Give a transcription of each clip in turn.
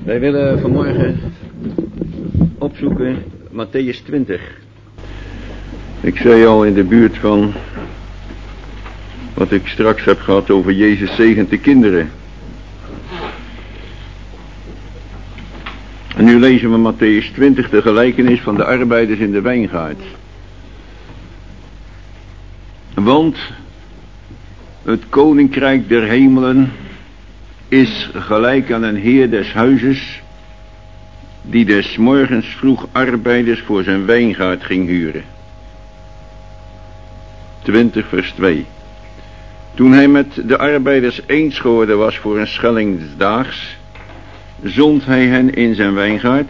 Wij willen vanmorgen opzoeken Mattheüs 20. Ik zei al in de buurt van wat ik straks heb gehad over Jezus zegent de kinderen. En nu lezen we Mattheüs 20, de gelijkenis van de arbeiders in de wijngaard. Want het koninkrijk der hemelen is gelijk aan een heer des huizes, die des morgens vroeg arbeiders voor zijn wijngaard ging huren. 20 vers 2. Toen hij met de arbeiders eens geworden was voor een schelling des daags, zond hij hen in zijn wijngaard.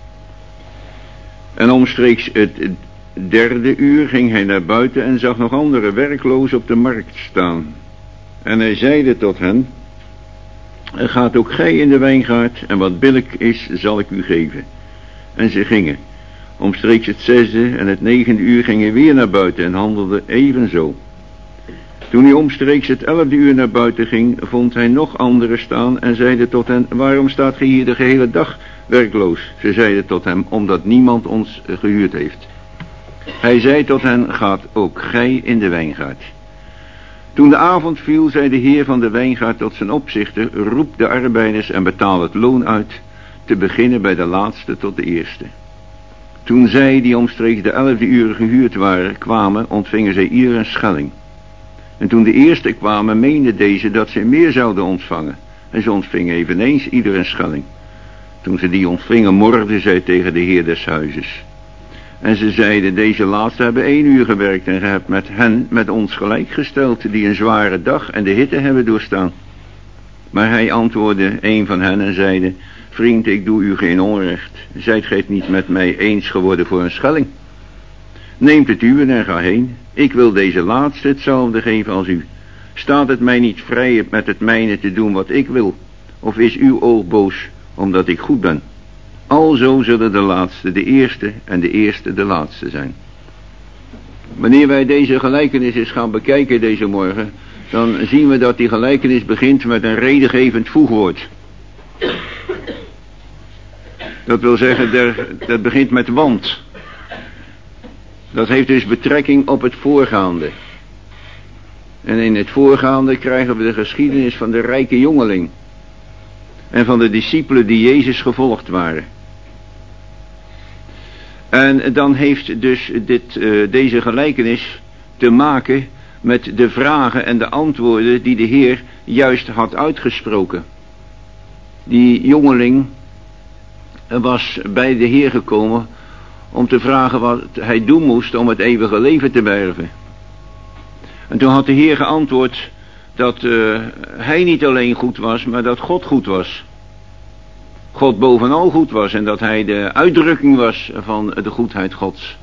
En omstreeks het 3e uur ging hij naar buiten en zag nog andere werklozen op de markt staan. En hij zeide tot hen: gaat ook gij in de wijngaard, en wat billijk is, zal ik u geven. En ze gingen. Omstreeks het 6e en het 9e uur gingen weer naar buiten en handelden evenzo. Toen hij omstreeks het 11e uur naar buiten ging, vond hij nog anderen staan en zeide tot hen: waarom staat gij hier de gehele dag werkloos? Ze zeiden tot hem: omdat niemand ons gehuurd heeft. Hij zei tot hen: gaat ook gij in de wijngaard. Toen de avond viel, zei de heer van de wijngaard tot zijn opzichter: roep de arbeiders en betaal het loon uit, te beginnen bij de laatste tot de eerste. Toen zij, die omstreeks de 11e uur gehuurd waren, kwamen, ontvingen zij ieder een schelling. En toen de eerste kwamen, meenden deze dat zij meer zouden ontvangen. En ze ontvingen eveneens ieder een schelling. Toen ze die ontvingen, morden zij tegen de heer des huizes. En ze zeiden: deze laatste hebben 1 uur gewerkt en ge hebt met ons gelijk gesteld, die een zware dag en de hitte hebben doorstaan. Maar hij antwoordde een van hen en zeide: vriend, ik doe u geen onrecht. Zijt gij het niet met mij eens geworden voor een schelling? Neemt het uwe en ga heen. Ik wil deze laatste hetzelfde geven als u. Staat het mij niet vrij met het mijne te doen wat ik wil? Of is uw oog boos omdat ik goed ben? Alzo zullen de laatste de eerste en de eerste de laatste zijn. Wanneer wij deze gelijkenis eens gaan bekijken deze morgen, dan zien we dat die gelijkenis begint met een redengevend voegwoord. Dat wil zeggen, dat begint met want. Dat heeft dus betrekking op het voorgaande. En in het voorgaande krijgen we de geschiedenis van de rijke jongeling. En van de discipelen die Jezus gevolgd waren. En dan heeft dus deze gelijkenis te maken met de vragen en de antwoorden die de Heer juist had uitgesproken. Die jongeling was bij de Heer gekomen om te vragen wat hij doen moest om het eeuwige leven te beërven. En toen had de Heer geantwoord dat hij niet alleen goed was, maar dat God goed was. God bovenal goed was en dat hij de uitdrukking was van de goedheid Gods.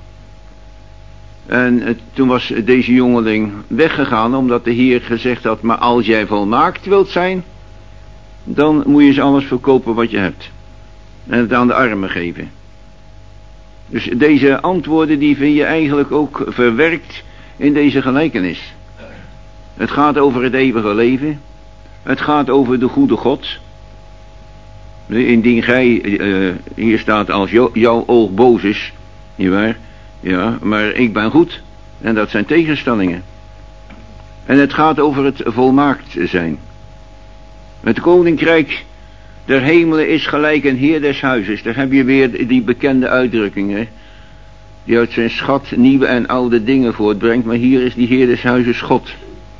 En toen was deze jongeling weggegaan omdat de Heer gezegd had: maar als jij volmaakt wilt zijn, dan moet je eens alles verkopen wat je hebt. En het aan de armen geven. Dus deze antwoorden die vind je eigenlijk ook verwerkt in deze gelijkenis. Het gaat over het eeuwige leven. Het gaat over de goede God. Indien gij, hier staat, als jouw oog boos is, nietwaar? Ja, maar ik ben goed. En dat zijn tegenstellingen. En het gaat over het volmaakt zijn. Het koninkrijk der hemelen is gelijk een heer des huizes. Daar heb je weer die bekende uitdrukking, hè? Die uit zijn schat nieuwe en oude dingen voortbrengt. Maar hier is die heer des huizes God.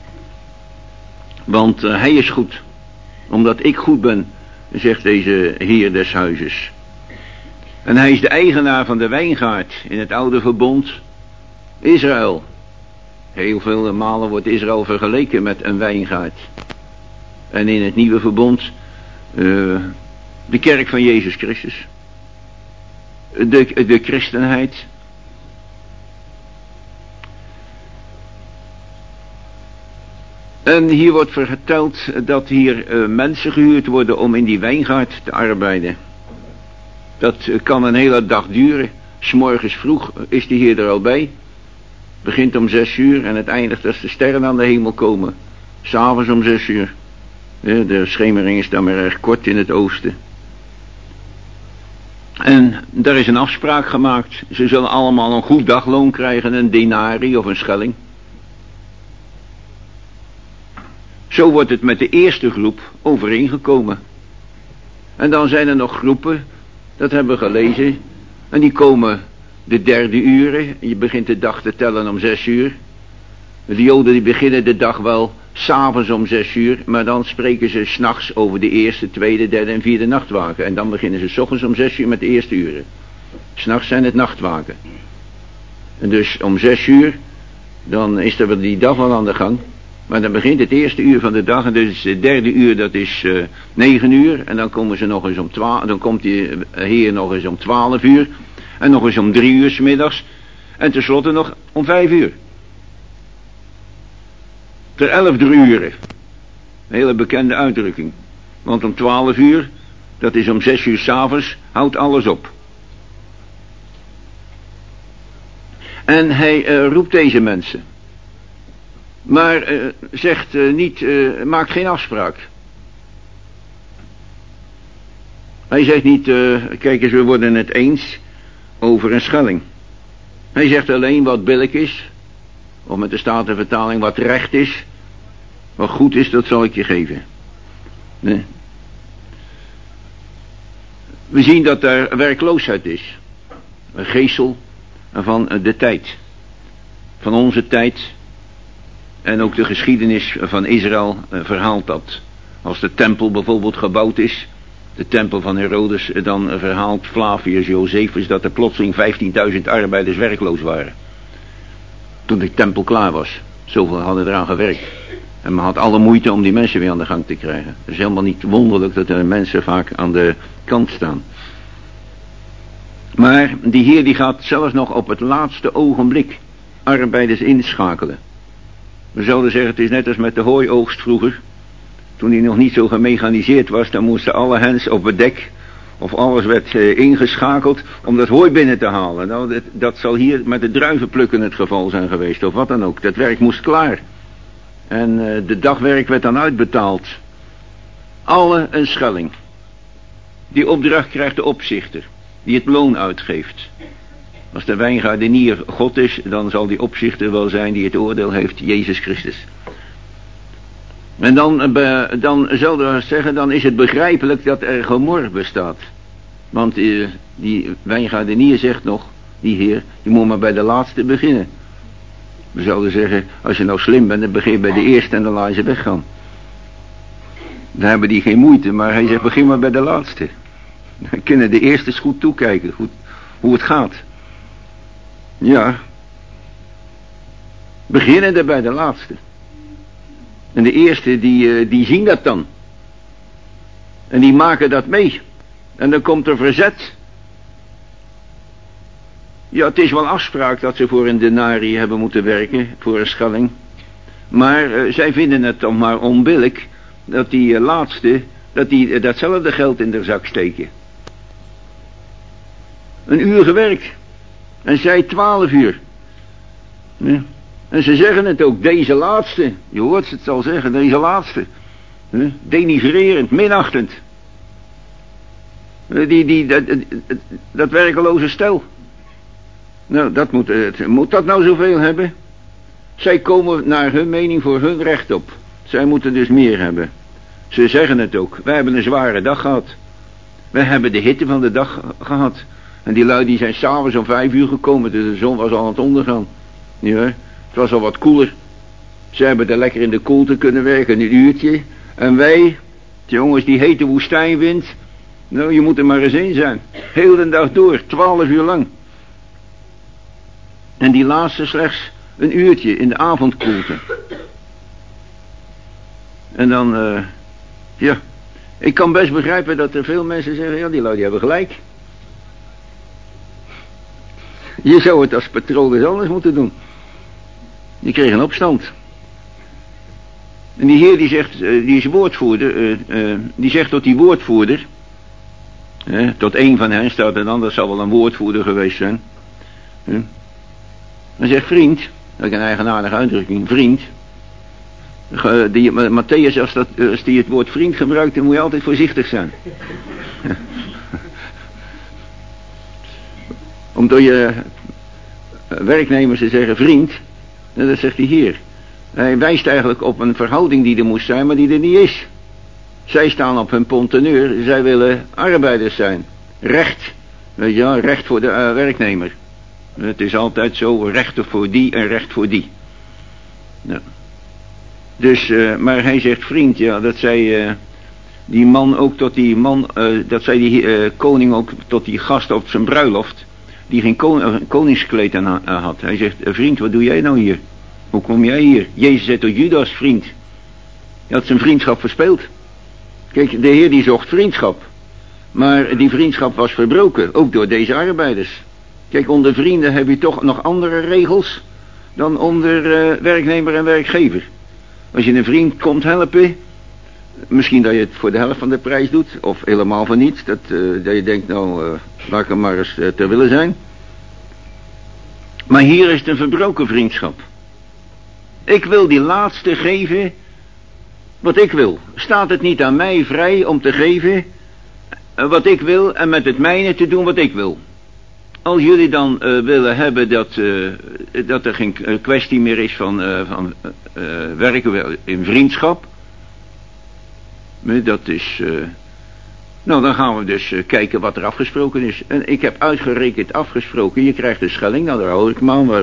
Want hij is goed. Omdat ik goed ben, zegt deze heer des huizes. En hij is de eigenaar van de wijngaard in het oude verbond Israël. Heel veel malen wordt Israël vergeleken met een wijngaard. En in het nieuwe verbond de kerk van Jezus Christus. De christenheid. En hier wordt verteld dat hier mensen gehuurd worden om in die wijngaard te arbeiden. Dat kan een hele dag duren. 's Morgens vroeg is de Heer er al bij. Begint om 6 uur en het eindigt als de sterren aan de hemel komen. 'S Avonds om 6 uur. De schemering is dan maar erg kort in het oosten. En daar is een afspraak gemaakt. Ze zullen allemaal een goed dagloon krijgen, een denari of een schelling. Zo wordt het met de eerste groep overeengekomen. En dan zijn er nog groepen, dat hebben we gelezen, en die komen de derde uren. Je begint de dag te tellen om 6 uur. De Joden die beginnen de dag wel 's avonds om 6 uur, maar dan spreken ze 's nachts over de eerste, tweede, derde en vierde nachtwaken. En dan beginnen ze 's ochtends om 6 uur met de eerste uren. 's Nachts zijn het nachtwaken. En dus om 6 uur, dan is er die dag wel aan de gang. Maar dan begint het eerste uur van de dag en dus het derde uur dat is 9 uur. En dan komen ze nog eens om 12, dan komt die heer nog eens om 12 uur. En nog eens om 3 uur 's middags. En tenslotte nog om 5 uur. Ter 11 uren. Een hele bekende uitdrukking. Want om 12 uur, dat is om 6 uur 's avonds, houdt alles op. En hij roept deze mensen. Maar zegt niet, maakt geen afspraak. Hij zegt niet, kijk eens, we worden het eens over een schelling. Hij zegt alleen wat billijk is. Of met de Statenvertaling wat recht is. Wat goed is, dat zal ik je geven. Nee. We zien dat er werkloosheid is. Een geestel van de tijd. Van onze tijd. En ook de geschiedenis van Israël verhaalt dat. Als de tempel bijvoorbeeld gebouwd is. De tempel van Herodes. Dan verhaalt Flavius Josephus dat er plotseling 15.000 arbeiders werkloos waren. Toen de tempel klaar was. Zoveel hadden eraan gewerkt. En men had alle moeite om die mensen weer aan de gang te krijgen. Het is helemaal niet wonderlijk dat er mensen vaak aan de kant staan. Maar die heer die gaat zelfs nog op het laatste ogenblik arbeiders inschakelen. We zouden zeggen, het is net als met de hooioogst vroeger. Toen die nog niet zo gemechaniseerd was, dan moesten alle hens op het dek, of alles werd ingeschakeld om dat hooi binnen te halen. Nou, dat zal hier met de druivenplukken het geval zijn geweest, of wat dan ook. Dat werk moest klaar. En de dagwerk werd dan uitbetaald. Alle een schelling. Die opdracht krijgt de opzichter, die het loon uitgeeft. Als de wijngaardenier God is, dan zal die opzichter wel zijn die het oordeel heeft, Jezus Christus. En dan zullen we zeggen, dan is het begrijpelijk dat er gemor bestaat. Want die wijngaardenier zegt nog, die heer, je moet maar bij de laatste beginnen. We zouden zeggen, als je nou slim bent, dan begin je bij de eerste en dan laat je ze weggaan. Dan hebben die geen moeite, maar hij zegt, begin maar bij de laatste. Dan kunnen de eerste eens goed toekijken, hoe het gaat. Ja. Beginnende bij de laatste. En de eerste die zien dat dan. En die maken dat mee. En dan komt er verzet. Ja, het is wel afspraak dat ze voor een denari hebben moeten werken, voor een schelling. Maar zij vinden het dan maar onbillijk dat die laatste, dat die datzelfde geld in de zak steken. Een uur gewerkt. En zij 12 uur. Ja. En ze zeggen het ook, deze laatste. Je hoort ze het al zeggen, deze laatste. Ja. Denigrerend, minachtend. Dat werkeloze stel. Nou, moet dat nou zoveel hebben? Zij komen naar hun mening voor hun recht op. Zij moeten dus meer hebben. Ze zeggen het ook. Wij hebben een zware dag gehad. Wij hebben de hitte van de dag gehad. En die lui die zijn s'avonds om 5 uur gekomen. Dus de zon was al aan het ondergaan. Ja, het was al wat koeler. Ze hebben er lekker in de koelte kunnen werken, een uurtje. En wij, jongens, die hete woestijnwind. Nou, je moet er maar eens in zijn. Heel de dag door, 12 uur lang. En die laatste slechts een uurtje in de avondkoelte. En dan, ja. Ik kan best begrijpen dat er veel mensen zeggen, ja, die lui die hebben gelijk. Je zou het als patroon eens anders moeten doen. Die kreeg een opstand. En die heer die zegt, die is woordvoerder, die zegt tot die woordvoerder, tot één van hen staat en anders zal wel een woordvoerder geweest zijn. Hij zegt, vriend, dat is een eigenaardige uitdrukking, vriend. Matthäus, als die het woord vriend gebruikt, dan moet je altijd voorzichtig zijn. om door je werknemers te zeggen vriend. En dat zegt hij hier. Hij wijst eigenlijk op een verhouding die er moest zijn, maar die er niet is. Zij staan op hun ponteneur, zij willen arbeiders zijn. Recht, weet je wel, recht voor de werknemer. Het is altijd zo, rechten voor die en recht voor die. Ja. Dus, maar hij zegt vriend, ja, dat zei die man ook tot die man, dat zei die koning ook tot die gast op zijn bruiloft, die geen koningskleed aan had. Hij zegt, vriend, wat doe jij nou hier? Hoe kom jij hier? Jezus zei tot Judas, vriend. Hij had zijn vriendschap verspeeld. Kijk, de Heer die zocht vriendschap. Maar die vriendschap was verbroken, ook door deze arbeiders. Kijk, onder vrienden heb je toch nog andere regels dan onder werknemer en werkgever. Als je een vriend komt helpen, misschien dat je het voor de helft van de prijs doet, of helemaal voor niets, dat je denkt, nou, laat ik hem maar eens ter wille zijn. Maar hier is het een verbroken vriendschap. Ik wil die laatste geven wat ik wil. Staat het niet aan mij vrij om te geven wat ik wil en met het mijne te doen wat ik wil? Als jullie dan willen hebben dat er geen kwestie meer is van werken in vriendschap. Dat is... nou, dan gaan we dus kijken wat er afgesproken is. En ik heb uitgerekend afgesproken, je krijgt een schelling. Nou, daar hou ik me aan.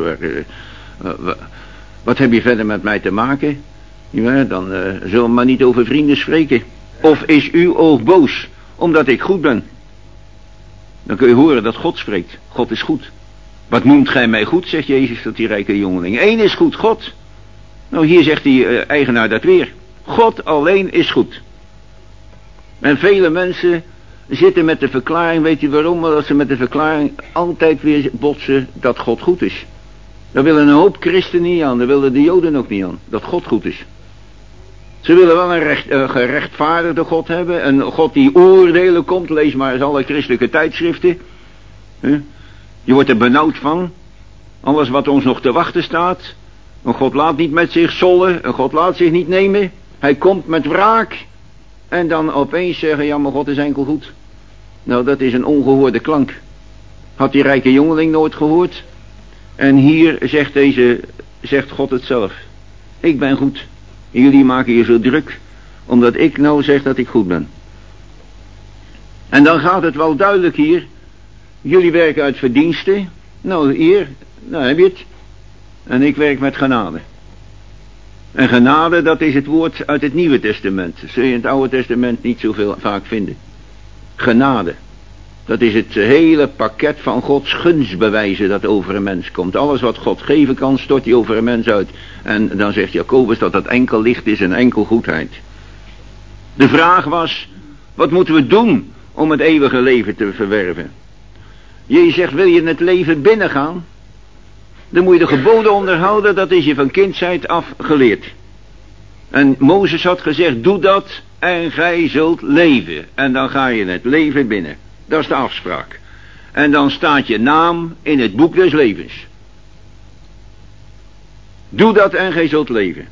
Wat heb je verder met mij te maken? Ja, dan zullen we maar niet over vrienden spreken. Of is uw oog boos, omdat ik goed ben? Dan kun je horen dat God spreekt. God is goed. Wat noemt gij mij goed, zegt Jezus tot die rijke jongeling. Eén is goed, God. Nou, hier zegt die eigenaar dat weer. God alleen is goed. En vele mensen zitten met de verklaring, weet u waarom? Dat ze met de verklaring altijd weer botsen dat God goed is. Daar willen een hoop christenen niet aan, daar willen de Joden ook niet aan, dat God goed is. Ze willen wel een gerechtvaardigde God hebben, een God die oordelen komt, lees maar eens alle christelijke tijdschriften. Je wordt er benauwd van, alles wat ons nog te wachten staat. Een God laat niet met zich sollen, een God laat zich niet nemen, hij komt met wraak. En dan opeens zeggen, ja maar God is enkel goed. Nou, dat is een ongehoorde klank. Had die rijke jongeling nooit gehoord? En hier zegt God het zelf. Ik ben goed. En jullie maken je zo druk, omdat ik nou zeg dat ik goed ben. En dan gaat het wel duidelijk hier. Jullie werken uit verdiensten. Nou, hier, nou heb je het. En ik werk met genade. En genade, dat is het woord uit het Nieuwe Testament. Dat zul je in het Oude Testament niet zoveel vaak vinden. Genade. Dat is het hele pakket van Gods gunstbewijzen dat over een mens komt. Alles wat God geven kan, stort hij over een mens uit. En dan zegt Jacobus dat dat enkel licht is en enkel goedheid. De vraag was, wat moeten we doen om het eeuwige leven te verwerven? Jezus zegt, wil je het leven binnengaan? Dan moet je de geboden onderhouden, dat is je van kindsheid af geleerd. En Mozes had gezegd, doe dat en gij zult leven. En dan ga je het leven binnen. Dat is de afspraak. En dan staat je naam in het boek des levens. Doe dat en gij zult leven.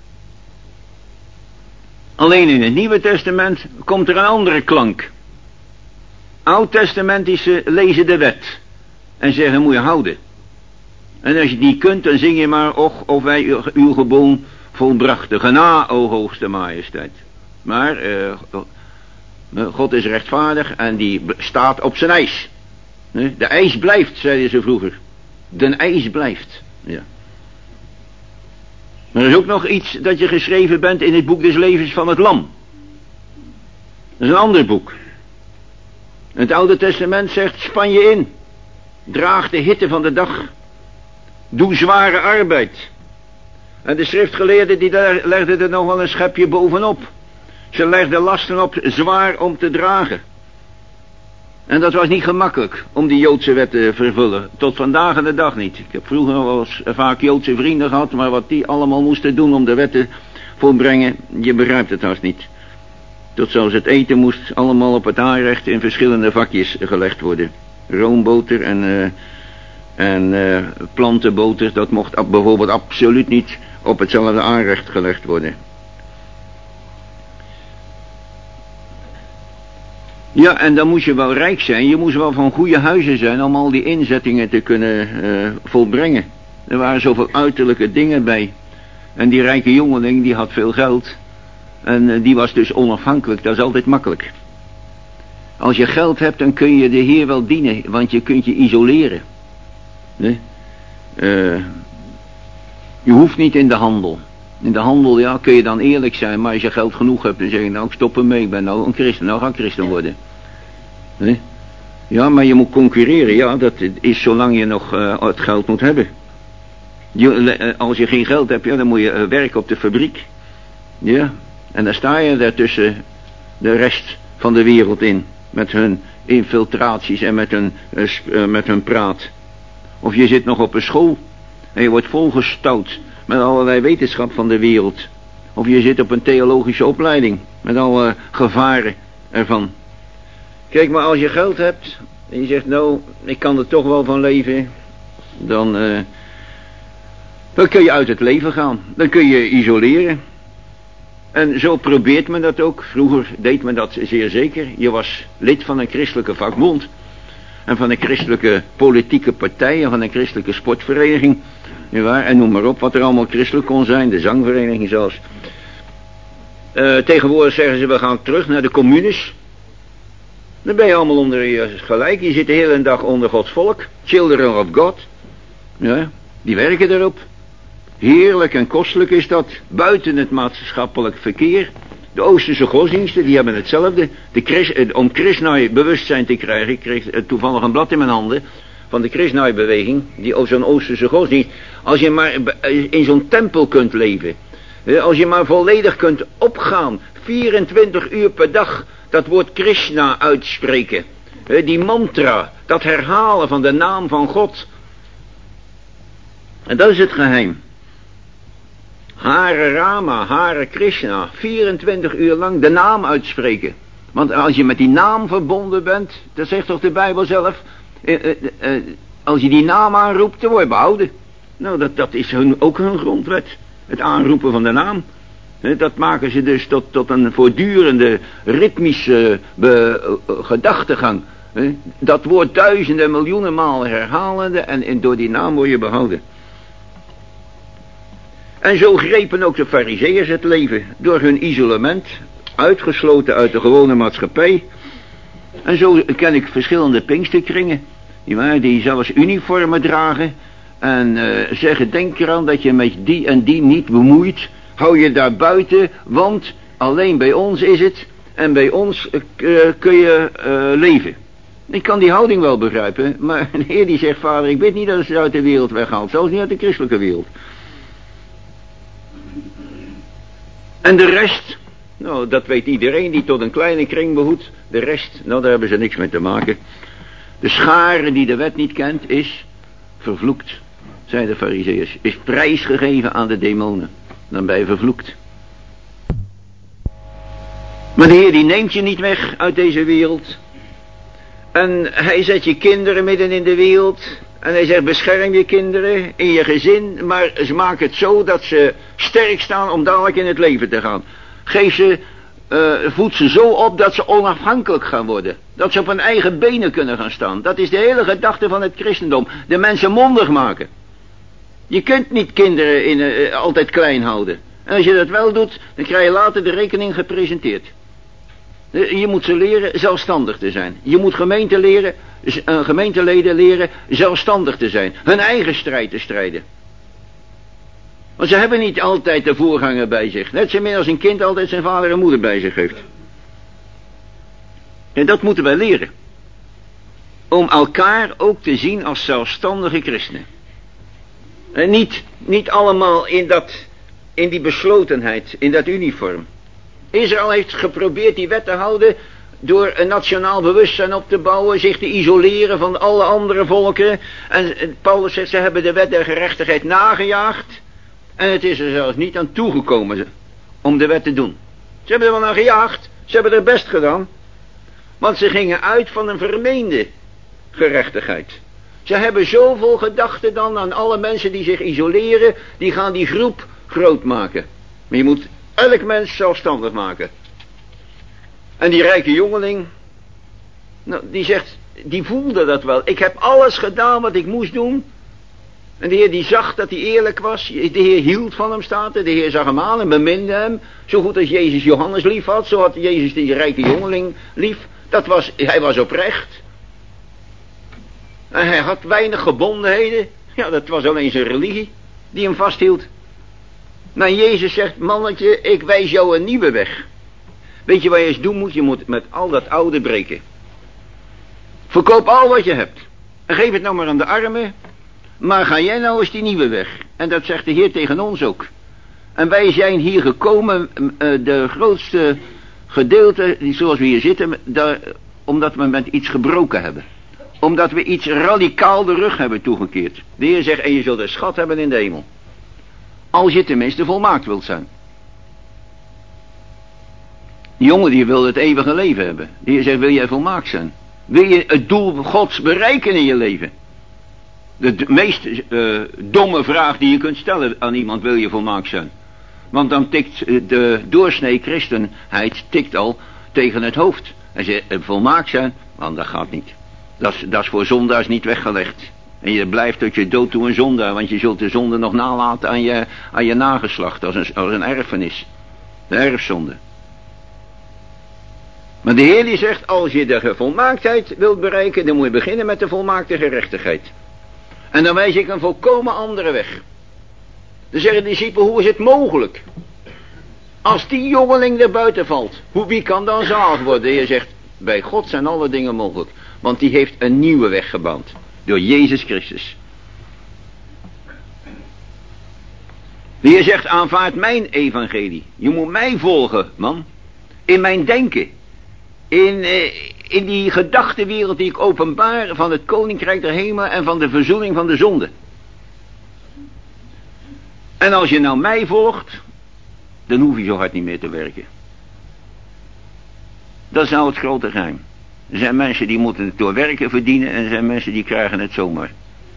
Alleen in het Nieuwe Testament komt er een andere klank. Oud-testamentische lezen de wet. En zeggen, moet je houden. En als je die kunt, dan zing je maar, och, of wij uw geboon volbrachten. Gena, o hoogste majesteit. Maar God is rechtvaardig en die staat op zijn eis. De eis blijft, zeiden ze vroeger. De eis blijft. Ja. Maar er is ook nog iets dat je geschreven bent in het boek des levens van het lam. Dat is een ander boek. Het Oude Testament zegt, span je in. Draag de hitte van de dag. Doe zware arbeid. En de schriftgeleerden die legden er nog wel een schepje bovenop. Ze legden lasten op zwaar om te dragen. En dat was niet gemakkelijk om die Joodse wet te vervullen. Tot vandaag en de dag niet. Ik heb vroeger nog wel eens vaak Joodse vrienden gehad, maar wat die allemaal moesten doen om de wet te volbrengen, je begrijpt het haast niet. Tot zelfs het eten moest allemaal op het aanrecht in verschillende vakjes gelegd worden. Roomboter en plantenboter, dat mocht bijvoorbeeld absoluut niet op hetzelfde aanrecht gelegd worden. Ja, en dan moest je wel rijk zijn. Je moest wel van goede huizen zijn om al die inzettingen te kunnen volbrengen. Er waren zoveel uiterlijke dingen bij. En die rijke jongeling die had veel geld. En die was dus onafhankelijk. Dat is altijd makkelijk. Als je geld hebt, dan kun je de Heer wel dienen. Want je kunt je isoleren. Nee? Je hoeft niet in de handel. In de handel, ja, kun je dan eerlijk zijn. Maar als je geld genoeg hebt, dan zeg je, nou, ik stop ermee. Ik ben nou een christen. Nou ga ik christen worden. Nee? Ja, maar je moet concurreren. Ja, dat is zolang je nog het geld moet hebben. Als je geen geld hebt, ja, dan moet je werken op de fabriek. Ja. En dan sta je daar tussen de rest van de wereld in. Met hun infiltraties en met hun praat. Of je zit nog op een school. En je wordt volgestouwd met allerlei wetenschap van de wereld. Of je zit op een theologische opleiding. Met alle gevaren ervan. Kijk, maar als je geld hebt. En je zegt, nou, ik kan er toch wel van leven. Dan kun je uit het leven gaan. Dan kun je isoleren. En zo probeert men dat ook. Vroeger deed men dat zeer zeker. Je was lid van een christelijke vakbond. En van een christelijke politieke partij. En van een christelijke sportvereniging. Nietwaar? En noem maar op wat er allemaal christelijk kon zijn. De zangvereniging zelfs. Tegenwoordig zeggen ze, we gaan terug naar de communes. Dan ben je allemaal onder je gelijk. Je zit de hele dag onder Gods volk. Children of God. Ja, die werken erop. Heerlijk en kostelijk is dat. Buiten het maatschappelijk verkeer. De Oosterse godsdiensten, die hebben hetzelfde. Om Krishnai bewustzijn te krijgen. Ik kreeg toevallig een blad in mijn handen. Van de Krishnai beweging. Zo'n Oosterse godsdienst. Als je maar in zo'n tempel kunt leven. Als je maar volledig kunt opgaan. 24 uur per dag. Dat woord Krishna uitspreken. Die mantra. Dat herhalen van de naam van God. En dat is het geheim. Hare Rama, Hare Krishna. 24 uur lang de naam uitspreken. Want als je met die naam verbonden bent. Dat zegt toch de Bijbel zelf. Als je die naam aanroept, dan word je behouden. Nou, dat is ook hun grondwet. Het aanroepen van de naam. Dat maken ze dus tot een voortdurende ritmische gedachtegang. Dat woord duizenden, miljoenen malen herhalende en door die naam word je behouden. En zo grepen ook de Farizeeërs het leven door hun isolement, uitgesloten uit de gewone maatschappij. En zo ken ik verschillende pinksterkringen, die zelfs uniformen dragen en zeggen, denk eraan dat je met die en die niet bemoeit. Hou je daar buiten, want alleen bij ons is het en bij ons kun je leven. Ik kan die houding wel begrijpen, maar de Heer die zegt, vader, ik weet niet dat ze uit de wereld weghaalt, zelfs niet uit de christelijke wereld. En de rest, nou dat weet iedereen die tot een kleine kring behoedt. De rest, nou daar hebben ze niks mee te maken. De schare die de wet niet kent is vervloekt, zei de Farizeeërs. Is prijsgegeven aan de demonen. Dan ben je vervloekt. Maar de Heer die neemt je niet weg uit deze wereld. En hij zet je kinderen midden in de wereld. En hij zegt, bescherm je kinderen in je gezin. Maar ze maken het zo dat ze sterk staan om dadelijk in het leven te gaan. Voed ze zo op dat ze onafhankelijk gaan worden. Dat ze op hun eigen benen kunnen gaan staan. Dat is de hele gedachte van het christendom. De mensen mondig maken. Je kunt niet kinderen altijd klein houden. En als je dat wel doet, dan krijg je later de rekening gepresenteerd. Je moet ze leren zelfstandig te zijn. Je moet gemeenteleden leren zelfstandig te zijn. Hun eigen strijd te strijden. Want ze hebben niet altijd de voorganger bij zich. Net zo min als een kind altijd zijn vader en moeder bij zich heeft. En dat moeten wij leren. Om elkaar ook te zien als zelfstandige christenen. En niet allemaal in die beslotenheid, in dat uniform. Israël heeft geprobeerd die wet te houden door een nationaal bewustzijn op te bouwen, zich te isoleren van alle andere volken. En Paulus zegt, ze hebben de wet der gerechtigheid nagejaagd. En het is er zelfs niet aan toegekomen om de wet te doen. Ze hebben er wel naar gejaagd, ze hebben er best gedaan. Want ze gingen uit van een vermeende gerechtigheid. Ze hebben zoveel gedachten dan aan alle mensen die zich isoleren, die gaan die groep groot maken. Maar je moet elk mens zelfstandig maken. En die rijke jongeling, Nou, die zegt, die voelde dat wel. Ik heb alles gedaan wat ik moest doen. En de Heer die zag dat hij eerlijk was. De Heer hield van hem, staat er. De Heer zag hem aan en beminde hem. Zo goed als Jezus Johannes lief had. Zo had Jezus die rijke jongeling lief. Hij was oprecht. En hij had weinig gebondenheden. Ja, dat was alleen zijn religie die hem vasthield. Maar Jezus zegt, mannetje, ik wijs jou een nieuwe weg. Weet je wat je eens doen moet? Je moet met al dat oude breken. Verkoop al wat je hebt. En geef het nou maar aan de armen. Maar ga jij nou eens die nieuwe weg. En dat zegt de Heer tegen ons ook. En wij zijn hier gekomen, de grootste gedeelte, zoals we hier zitten, omdat we met iets gebroken hebben. Omdat we iets radicaal de rug hebben toegekeerd. De Heer zegt, en je zult een schat hebben in de hemel. Als je tenminste volmaakt wilt zijn. Die jongen die wil het eeuwige leven hebben. De Heer zegt, wil jij volmaakt zijn? Wil je het doel Gods bereiken in je leven? De meest domme vraag die je kunt stellen aan iemand, wil je volmaakt zijn? Want dan tikt de doorsnee christenheid tikt al tegen het hoofd. En ze volmaakt zijn, want dat gaat niet. Dat is voor zondaars niet weggelegd. En je blijft tot je dood toe een zondaar, want je zult de zonde nog nalaten aan je nageslacht, als een erfenis. De erfzonde. Maar de Heer die zegt, als je de volmaaktheid wilt bereiken, dan moet je beginnen met de volmaakte gerechtigheid. En dan wijs ik een volkomen andere weg. Dan zeggen de discipelen, hoe is het mogelijk? Als die jongeling er buiten valt, wie kan dan zalig worden? De Heer zegt, bij God zijn alle dingen mogelijk. Want die heeft een nieuwe weg geband. Door Jezus Christus. De Heer zegt, aanvaard mijn evangelie. Je moet mij volgen, man. In mijn denken. In die gedachtenwereld die ik openbaar van het koninkrijk der hemel en van de verzoening van de zonde. En als je nou mij volgt, dan hoef je zo hard niet meer te werken. Dat is nou het grote geheim. Er zijn mensen die moeten het door werken verdienen en er zijn mensen die krijgen het zomaar.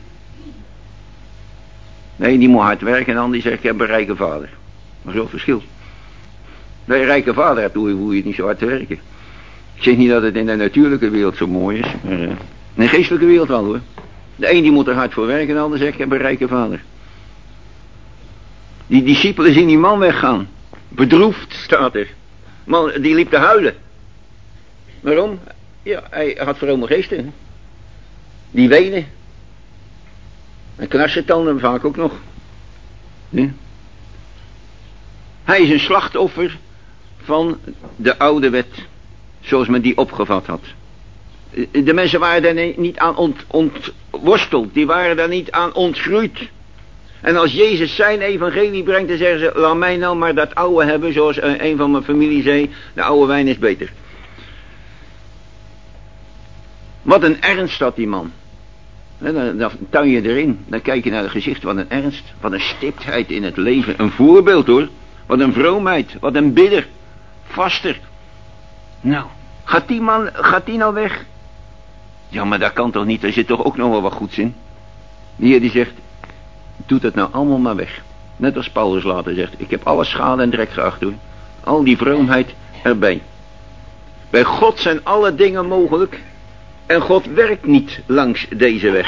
Nee, die moet hard werken en de ander die zegt, ik heb een rijke vader. Maar zo'n verschil. Als je een rijke vader hebt, hoef je niet zo hard te werken. Ik zeg niet dat het in de natuurlijke wereld zo mooi is, maar in de geestelijke wereld wel hoor. De een die moet er hard voor werken en de ander zegt, ik heb een rijke vader. Die discipelen zien die man weggaan. Bedroefd staat er. Man, die liep te huilen. Waarom? Ja, hij had vrome geesten. Die wenen. En knarsetanden vaak ook nog. Ja. Hij is een slachtoffer van de oude wet. Zoals men die opgevat had. De mensen waren daar niet aan ontworsteld. Die waren daar niet aan ontgroeid. En als Jezus zijn evangelie brengt, dan zeggen ze, laat mij nou maar dat oude hebben, zoals een van mijn familie zei, de oude wijn is beter. Wat een ernst had die man. Dan tuin je erin, dan kijk je naar het gezicht, wat een ernst, wat een stiptheid in het leven. Een voorbeeld hoor, wat een vroomheid, wat een bidder, vaster. Nou, gaat die nou weg? Ja, maar dat kan toch niet, er zit toch ook nog wel wat goeds in. De Heer die zegt, doe het nou allemaal maar weg. Net als Paulus later zegt, ik heb alle schade en drek geacht hoor. Al die vroomheid erbij. Bij God zijn alle dingen mogelijk. En God werkt niet langs deze weg.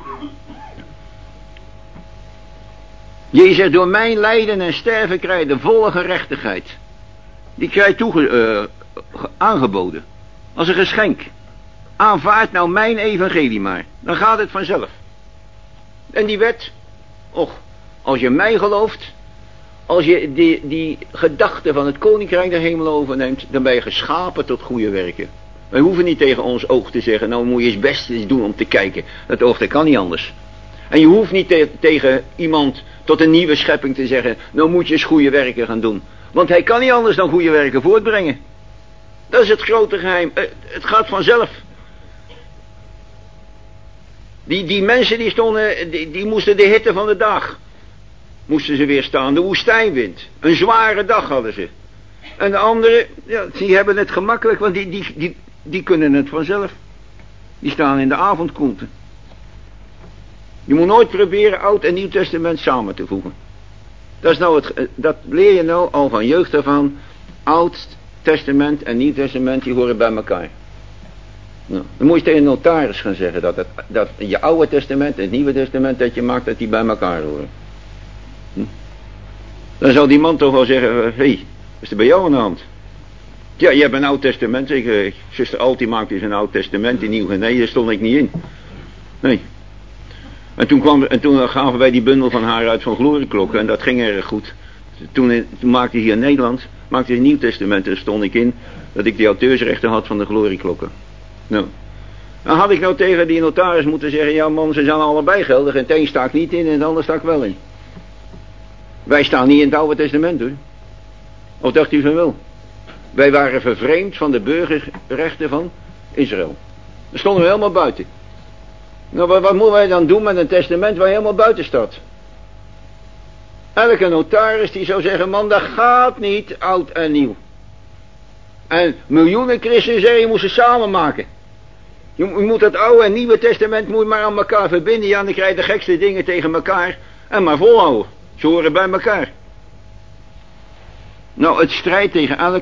Jezus zegt, door mijn lijden en sterven krijg je de volle gerechtigheid. Die krijg je aangeboden. Als een geschenk. Aanvaard nou mijn evangelie maar. Dan gaat het vanzelf. En die wet. Och, als je mij gelooft. Als je die gedachte van het koninkrijk der hemel overneemt. Dan ben je geschapen tot goede werken. Wij hoeven niet tegen ons oog te zeggen, nou moet je het best eens doen om te kijken. Dat oog, dat kan niet anders. En je hoeft niet tegen iemand tot een nieuwe schepping te zeggen, nou moet je eens goede werken gaan doen. Want hij kan niet anders dan goede werken voortbrengen. Dat is het grote geheim. Het gaat vanzelf. Die mensen die stonden, die moesten de hitte van de dag. Moesten ze weerstaan, de woestijnwind. Een zware dag hadden ze. En de anderen, ja, die hebben het gemakkelijk, want die kunnen het vanzelf. Die staan in de avondkoelte. Je moet nooit proberen Oud en Nieuw Testament samen te voegen. Dat leer je nou al van jeugd af aan. Oud Testament en Nieuw Testament, die horen bij elkaar. Nou, dan moet je tegen een notaris gaan zeggen dat je oude testament en het nieuwe testament dat je maakt, dat die bij elkaar horen. Dan zou die man toch wel zeggen, hé, wat is er bij jou aan de hand? Ja, je hebt een oud testament. Zuster Altie maakte dus een oud testament in Nieuw-Guinea, daar stond ik niet in. Nee. En toen gaven wij die bundel van haar uit van glorieklokken en dat ging erg goed. Toen maakte hij hier in Nederland, maakte hij een nieuw testament en daar stond ik in dat ik die auteursrechten had van de glorieklokken. Nou. Dan had ik nou tegen die notaris moeten zeggen, ja man, ze zijn allebei geldig en het een sta ik niet in en het ander sta ik wel in. Wij staan niet in het oude testament hoor. Of dacht u van wel? Wij waren vervreemd van de burgerrechten van Israël. Daar stonden we helemaal buiten. Nou, wat moeten wij dan doen met een testament waar je helemaal buiten staat? Elke notaris die zou zeggen, man, dat gaat niet, oud en nieuw. En miljoenen christenen zeggen, je moet ze samen maken. Je moet het oude en nieuwe testament moet maar aan elkaar verbinden. Ja, dan krijg je de gekste dingen tegen elkaar en maar volhouden. Ze horen bij elkaar. Nou, het strijdt tegen elk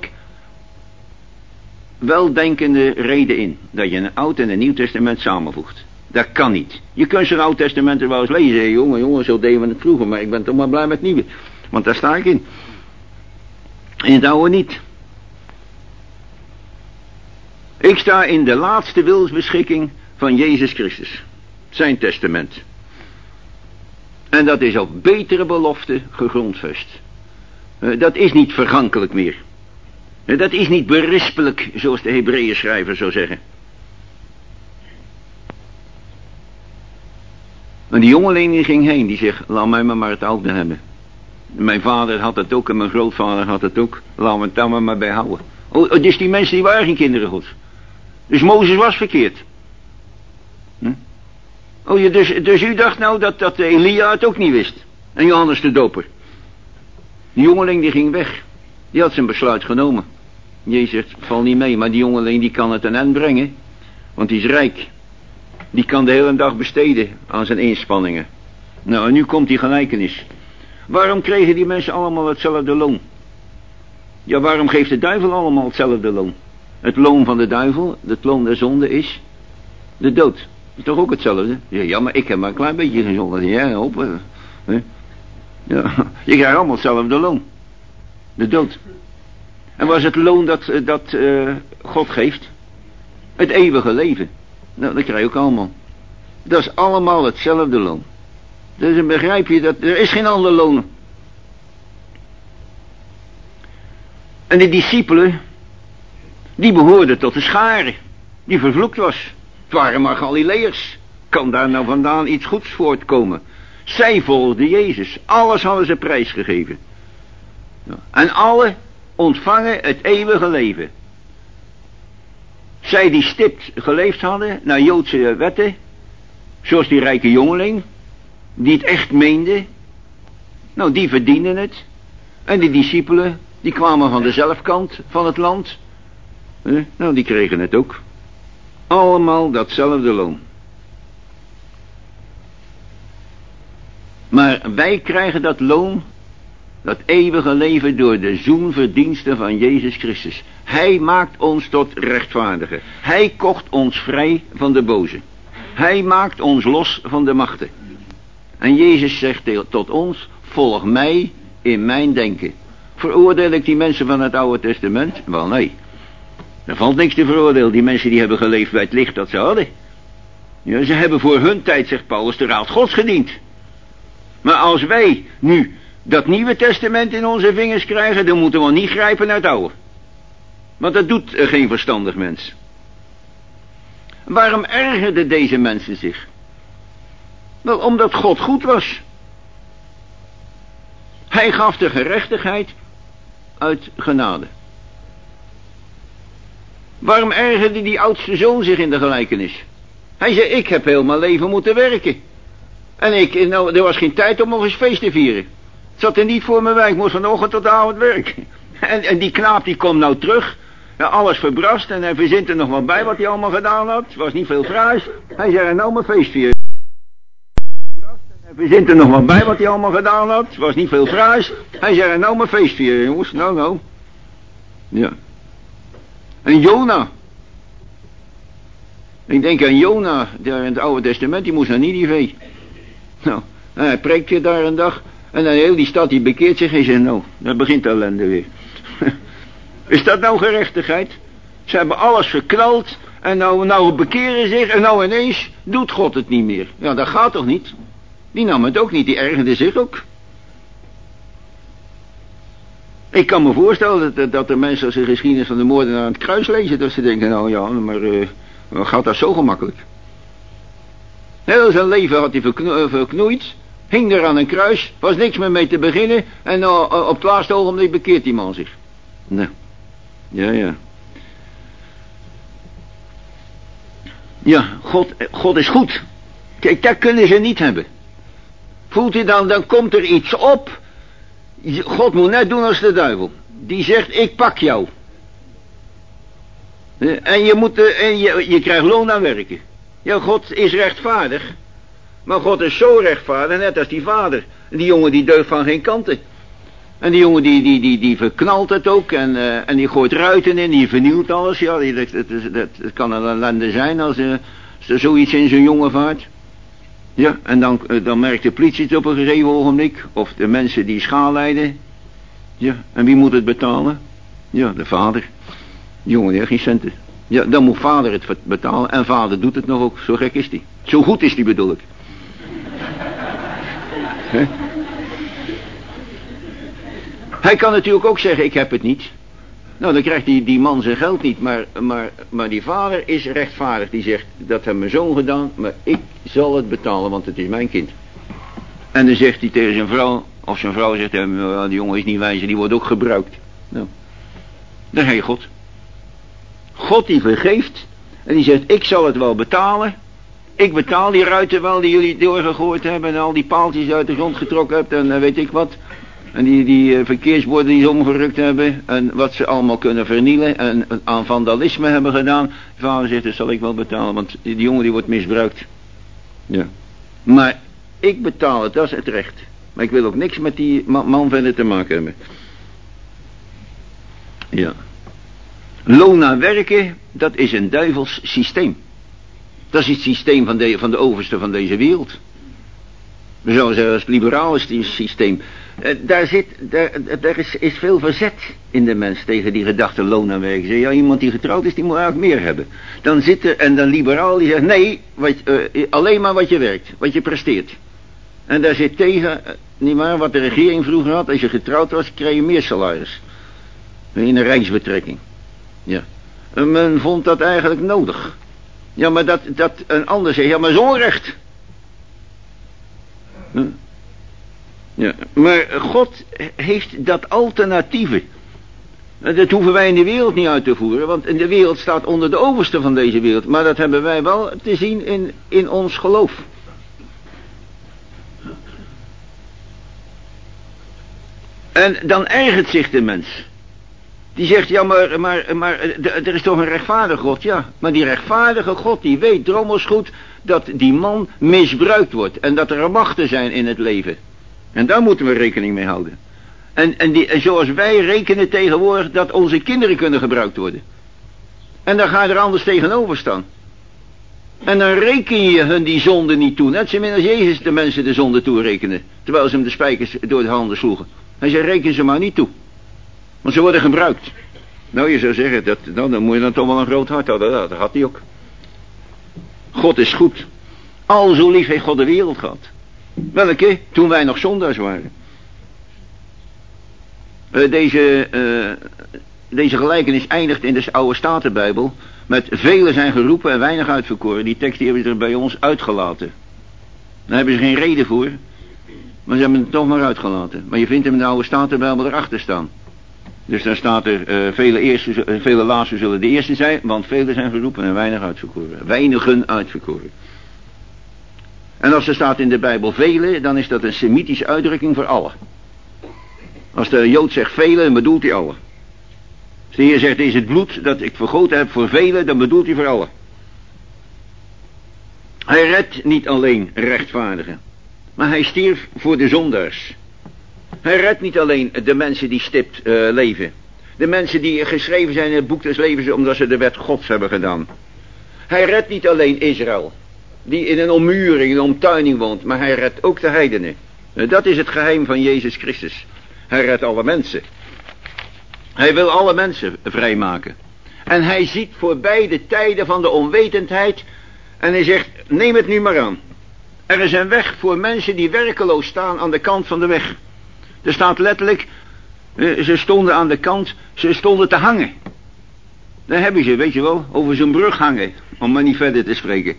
weldenkende reden in. Dat je een oud en een nieuw testament samenvoegt. Dat kan niet. Je kunt zo'n oud testament er wel eens lezen. Hey, jongen, zo deden we het vroeger. Maar ik ben toch maar blij met het nieuwe. Want daar sta ik in. In het oude niet. Ik sta in de laatste wilsbeschikking van Jezus Christus. Zijn testament. En dat is op betere belofte gegrondvest. Dat is niet vergankelijk meer. Dat is niet berispelijk, zoals de Hebreeën schrijver zou zeggen. En die jongeling die ging heen, die zegt, laat mij maar het oude hebben. Mijn vader had het ook en mijn grootvader had het ook. Laten we het daar maar bij houden. Oh, dus die mensen die waren geen kinderen gods. Dus Mozes was verkeerd. Oh, ja, dus u dacht nou dat Elia het ook niet wist. En Johannes de Doper. Die jongeling die ging weg. Die had zijn besluit genomen. Jezus zegt, val niet mee, maar die jongeling die kan het een eind brengen. Want die is rijk. Die kan de hele dag besteden aan zijn inspanningen. Nou, en nu komt die gelijkenis. Waarom kregen die mensen allemaal hetzelfde loon? Ja, waarom geeft de duivel allemaal hetzelfde loon? Het loon van de duivel, het loon der zonde is de dood. Is toch ook hetzelfde? Ja, maar ik heb maar een klein beetje gezondigd. Ja, hoop. Ja, je krijgt allemaal hetzelfde loon. De dood. En wat is het loon dat God geeft? Het eeuwige leven. Nou, dat krijg je ook allemaal. Dat is allemaal hetzelfde loon. Dus dan begrijp je dat er is geen ander loon. En de discipelen, die behoorden tot de schare, die vervloekt was. Het waren maar Galileërs. Kan daar nou vandaan iets goeds voortkomen? Zij volgden Jezus. Alles hadden ze prijsgegeven. En alle ontvangen het eeuwige leven. Zij die stipt geleefd hadden naar Joodse wetten, zoals die rijke jongeling, die het echt meende, nou die verdienden het. En die discipelen, die kwamen van de zelfkant van het land, nou die kregen het ook. Allemaal datzelfde loon. Maar wij krijgen dat loon, dat eeuwige leven door de zoenverdiensten van Jezus Christus. Hij maakt ons tot rechtvaardigen. Hij kocht ons vrij van de boze. Hij maakt ons los van de machten. En Jezus zegt tot ons, volg mij in mijn denken. Veroordeel ik die mensen van het Oude Testament? Wel nee. Er valt niks te veroordelen. Die mensen die hebben geleefd bij het licht dat ze hadden. Ja, ze hebben voor hun tijd, zegt Paulus, de raad Gods gediend. Maar als wij nu dat Nieuwe Testament in onze vingers krijgen, dan moeten we niet grijpen naar het oude. Want dat doet geen verstandig mens. Waarom ergerden deze mensen zich? Wel, omdat God goed was. Hij gaf de gerechtigheid uit genade. Waarom ergerde die oudste zoon zich in de gelijkenis? Hij zei, ik heb heel mijn leven moeten werken. En er was geen tijd om nog eens feest te vieren. Het zat er niet voor mijn wijk, ik moest van de ochtend tot de avond werken. En die knaap die komt nou terug. Ja, alles verbrast en hij verzint er nog wat bij wat hij allemaal gedaan had. Het was niet veel fraais. Hij zei, nou mijn feest vieren. Hij verzint er nog wat bij wat hij allemaal gedaan had. Het was niet veel fraais. Hij zei, nou mijn feest vieren jongens. Nou. Ja. En Jona. Ik denk aan Jona, daar in het Oude Testament, die moest naar Ninive. Nou, hij preekt je daar een dag. En dan heel die stad die bekeert zich en zegt, nou, dan begint de ellende weer. Is dat nou gerechtigheid? Ze hebben alles verknald. En nou bekeren zich. En nou ineens doet God het niet meer. Ja, dat gaat toch niet? Die nam het ook niet. Die ergerde zich ook. Ik kan me voorstellen dat de mensen als de geschiedenis van de moordenaar aan het kruis lezen. Dat ze denken, nou ja, maar gaat dat zo gemakkelijk? Heel zijn leven had hij verknoeid. Hing er aan een kruis. Was niks meer mee te beginnen. En op het laatste ogenblik bekeert die man zich. Nou. Ja. Ja, God is goed. Kijk, dat kunnen ze niet hebben. Voelt u dan komt er iets op. God moet net doen als de duivel. Die zegt, ik pak jou. En je krijgt loon aan werken. Ja, God is rechtvaardig. Maar God is zo rechtvaardig, net als die vader. Die jongen die deugt van geen kanten. En die jongen die verknalt het ook. En die gooit ruiten in, die vernielt alles. Ja, het kan een ellende zijn als er zoiets in zo'n jongen vaart. Ja, en dan merkt de politie het op een gegeven ogenblik. Of de mensen die schaal leiden. Ja, en wie moet het betalen? Ja, de vader. Die jongen die heeft geen centen. Ja, dan moet vader het betalen. En vader doet het nog ook. Zo gek is die. Zo goed is die, bedoel ik. Hij kan natuurlijk ook zeggen, ik heb het niet. Nou, dan krijgt die man zijn geld niet. Maar die vader is rechtvaardig. Die zegt, dat heeft mijn zoon gedaan. Maar ik zal het betalen, want het is mijn kind. En dan zegt hij tegen zijn vrouw. Of zijn vrouw zegt hem, die jongen is niet wijs. Die wordt ook gebruikt. Nou, daar heb je God. God die vergeeft. En die zegt, ik zal het wel betalen. Ik betaal die ruiten wel die jullie doorgegooid hebben. En al die paaltjes uit de grond getrokken hebt. En weet ik wat. En die verkeersborden die ze omgerukt hebben. En wat ze allemaal kunnen vernielen. En aan vandalisme hebben gedaan. De vader zegt, dat zal ik wel betalen. Want die jongen die wordt misbruikt. Ja. Maar ik betaal het, dat is het recht. Maar ik wil ook niks met die man verder te maken hebben. Ja. Loon aan werken, dat is een duivels systeem. Dat is het systeem van de overste van deze wereld. We zouden zeggen, dat is het liberale systeem. Daar is veel verzet in de mens tegen die gedachte loon aan werken. Ja, iemand die getrouwd is, die moet eigenlijk meer hebben. Dan zit er, en dan liberaal die zegt, nee, alleen maar wat je werkt, wat je presteert. En daar zit tegen, niet waar, wat de regering vroeger had, als je getrouwd was, kreeg je meer salaris. In een rijksbetrekking. Ja. En men vond dat eigenlijk nodig. Ja, maar dat een ander zegt, ja, maar zo onrecht. Ja, maar God heeft dat alternatieve. Dat hoeven wij in de wereld niet uit te voeren, want in de wereld staat onder de overste van deze wereld. Maar dat hebben wij wel te zien in ons geloof. En dan ergert zich de mens. Die zegt, ja, maar er is toch een rechtvaardige God? Ja, maar die rechtvaardige God, die weet drommels goed dat die man misbruikt wordt. En dat er machten zijn in het leven. En daar moeten we rekening mee houden. En zoals wij rekenen tegenwoordig dat onze kinderen kunnen gebruikt worden. En dan ga je er anders tegenover staan. En dan reken je hun die zonde niet toe. Net zo min als Jezus de mensen de zonde toerekenen. Terwijl ze hem de spijkers door de handen sloegen. Hij zei, reken ze maar niet toe. Want ze worden gebruikt. Nou, je zou zeggen, dan moet je dan toch wel een groot hart hadden. Dat had hij ook. God is goed. Al zo lief heeft God de wereld gehad. Welke? Toen wij nog zondaars waren. Deze gelijkenis eindigt in de oude Statenbijbel met velen zijn geroepen en weinig uitverkoren. Die tekst die hebben ze er bij ons uitgelaten. Daar hebben ze geen reden voor. Maar ze hebben het toch maar uitgelaten. Maar je vindt hem in de oude Statenbijbel erachter staan. Dus dan staat er, vele laatsten zullen de eerste zijn, want velen zijn geroepen en weinig uitverkoren. Weinigen uitverkoren. En als er staat in de Bijbel velen, dan is dat een semitische uitdrukking voor allen. Als de Jood zegt velen, dan bedoelt hij allen. Als de Heer zegt, is het bloed dat ik vergoten heb voor velen, dan bedoelt hij voor allen. Hij redt niet alleen rechtvaardigen, maar hij stierf voor de zondaars. Hij redt niet alleen de mensen die stipt leven. De mensen die geschreven zijn in het boek des levens omdat ze de wet Gods hebben gedaan. Hij redt niet alleen Israël, die in een ommuring, een omtuining woont, maar hij redt ook de heidenen. Dat is het geheim van Jezus Christus. Hij redt alle mensen. Hij wil alle mensen vrijmaken. En hij ziet voorbij de tijden van de onwetendheid en hij zegt, neem het nu maar aan. Er is een weg voor mensen die werkeloos staan aan de kant van de weg. Er staat letterlijk, ze stonden aan de kant, ze stonden te hangen. Daar hebben ze, weet je wel, over zo'n brug hangen, om maar niet verder te spreken.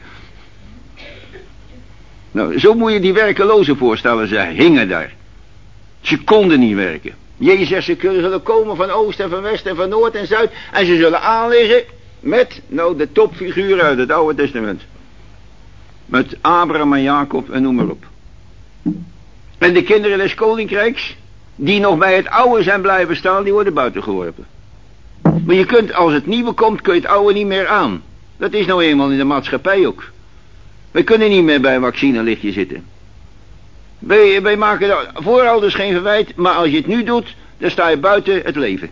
Nou, zo moet je die werkelozen voorstellen, ze hingen daar. Ze konden niet werken. Jezus zegt, ze zullen komen van oost en van west en van noord en zuid, en ze zullen aanliggen met, nou, de topfiguren uit het Oude Testament. Met Abraham en Jacob en noem maar op. En de kinderen des koninkrijks, die nog bij het oude zijn blijven staan, die worden buiten geworpen. Maar je kunt, als het nieuwe komt, kun je het oude niet meer aan. Dat is nou eenmaal in de maatschappij ook. We kunnen niet meer bij een vaccinelichtje zitten. Wij maken de voorouders geen verwijt, maar als je het nu doet, dan sta je buiten het leven.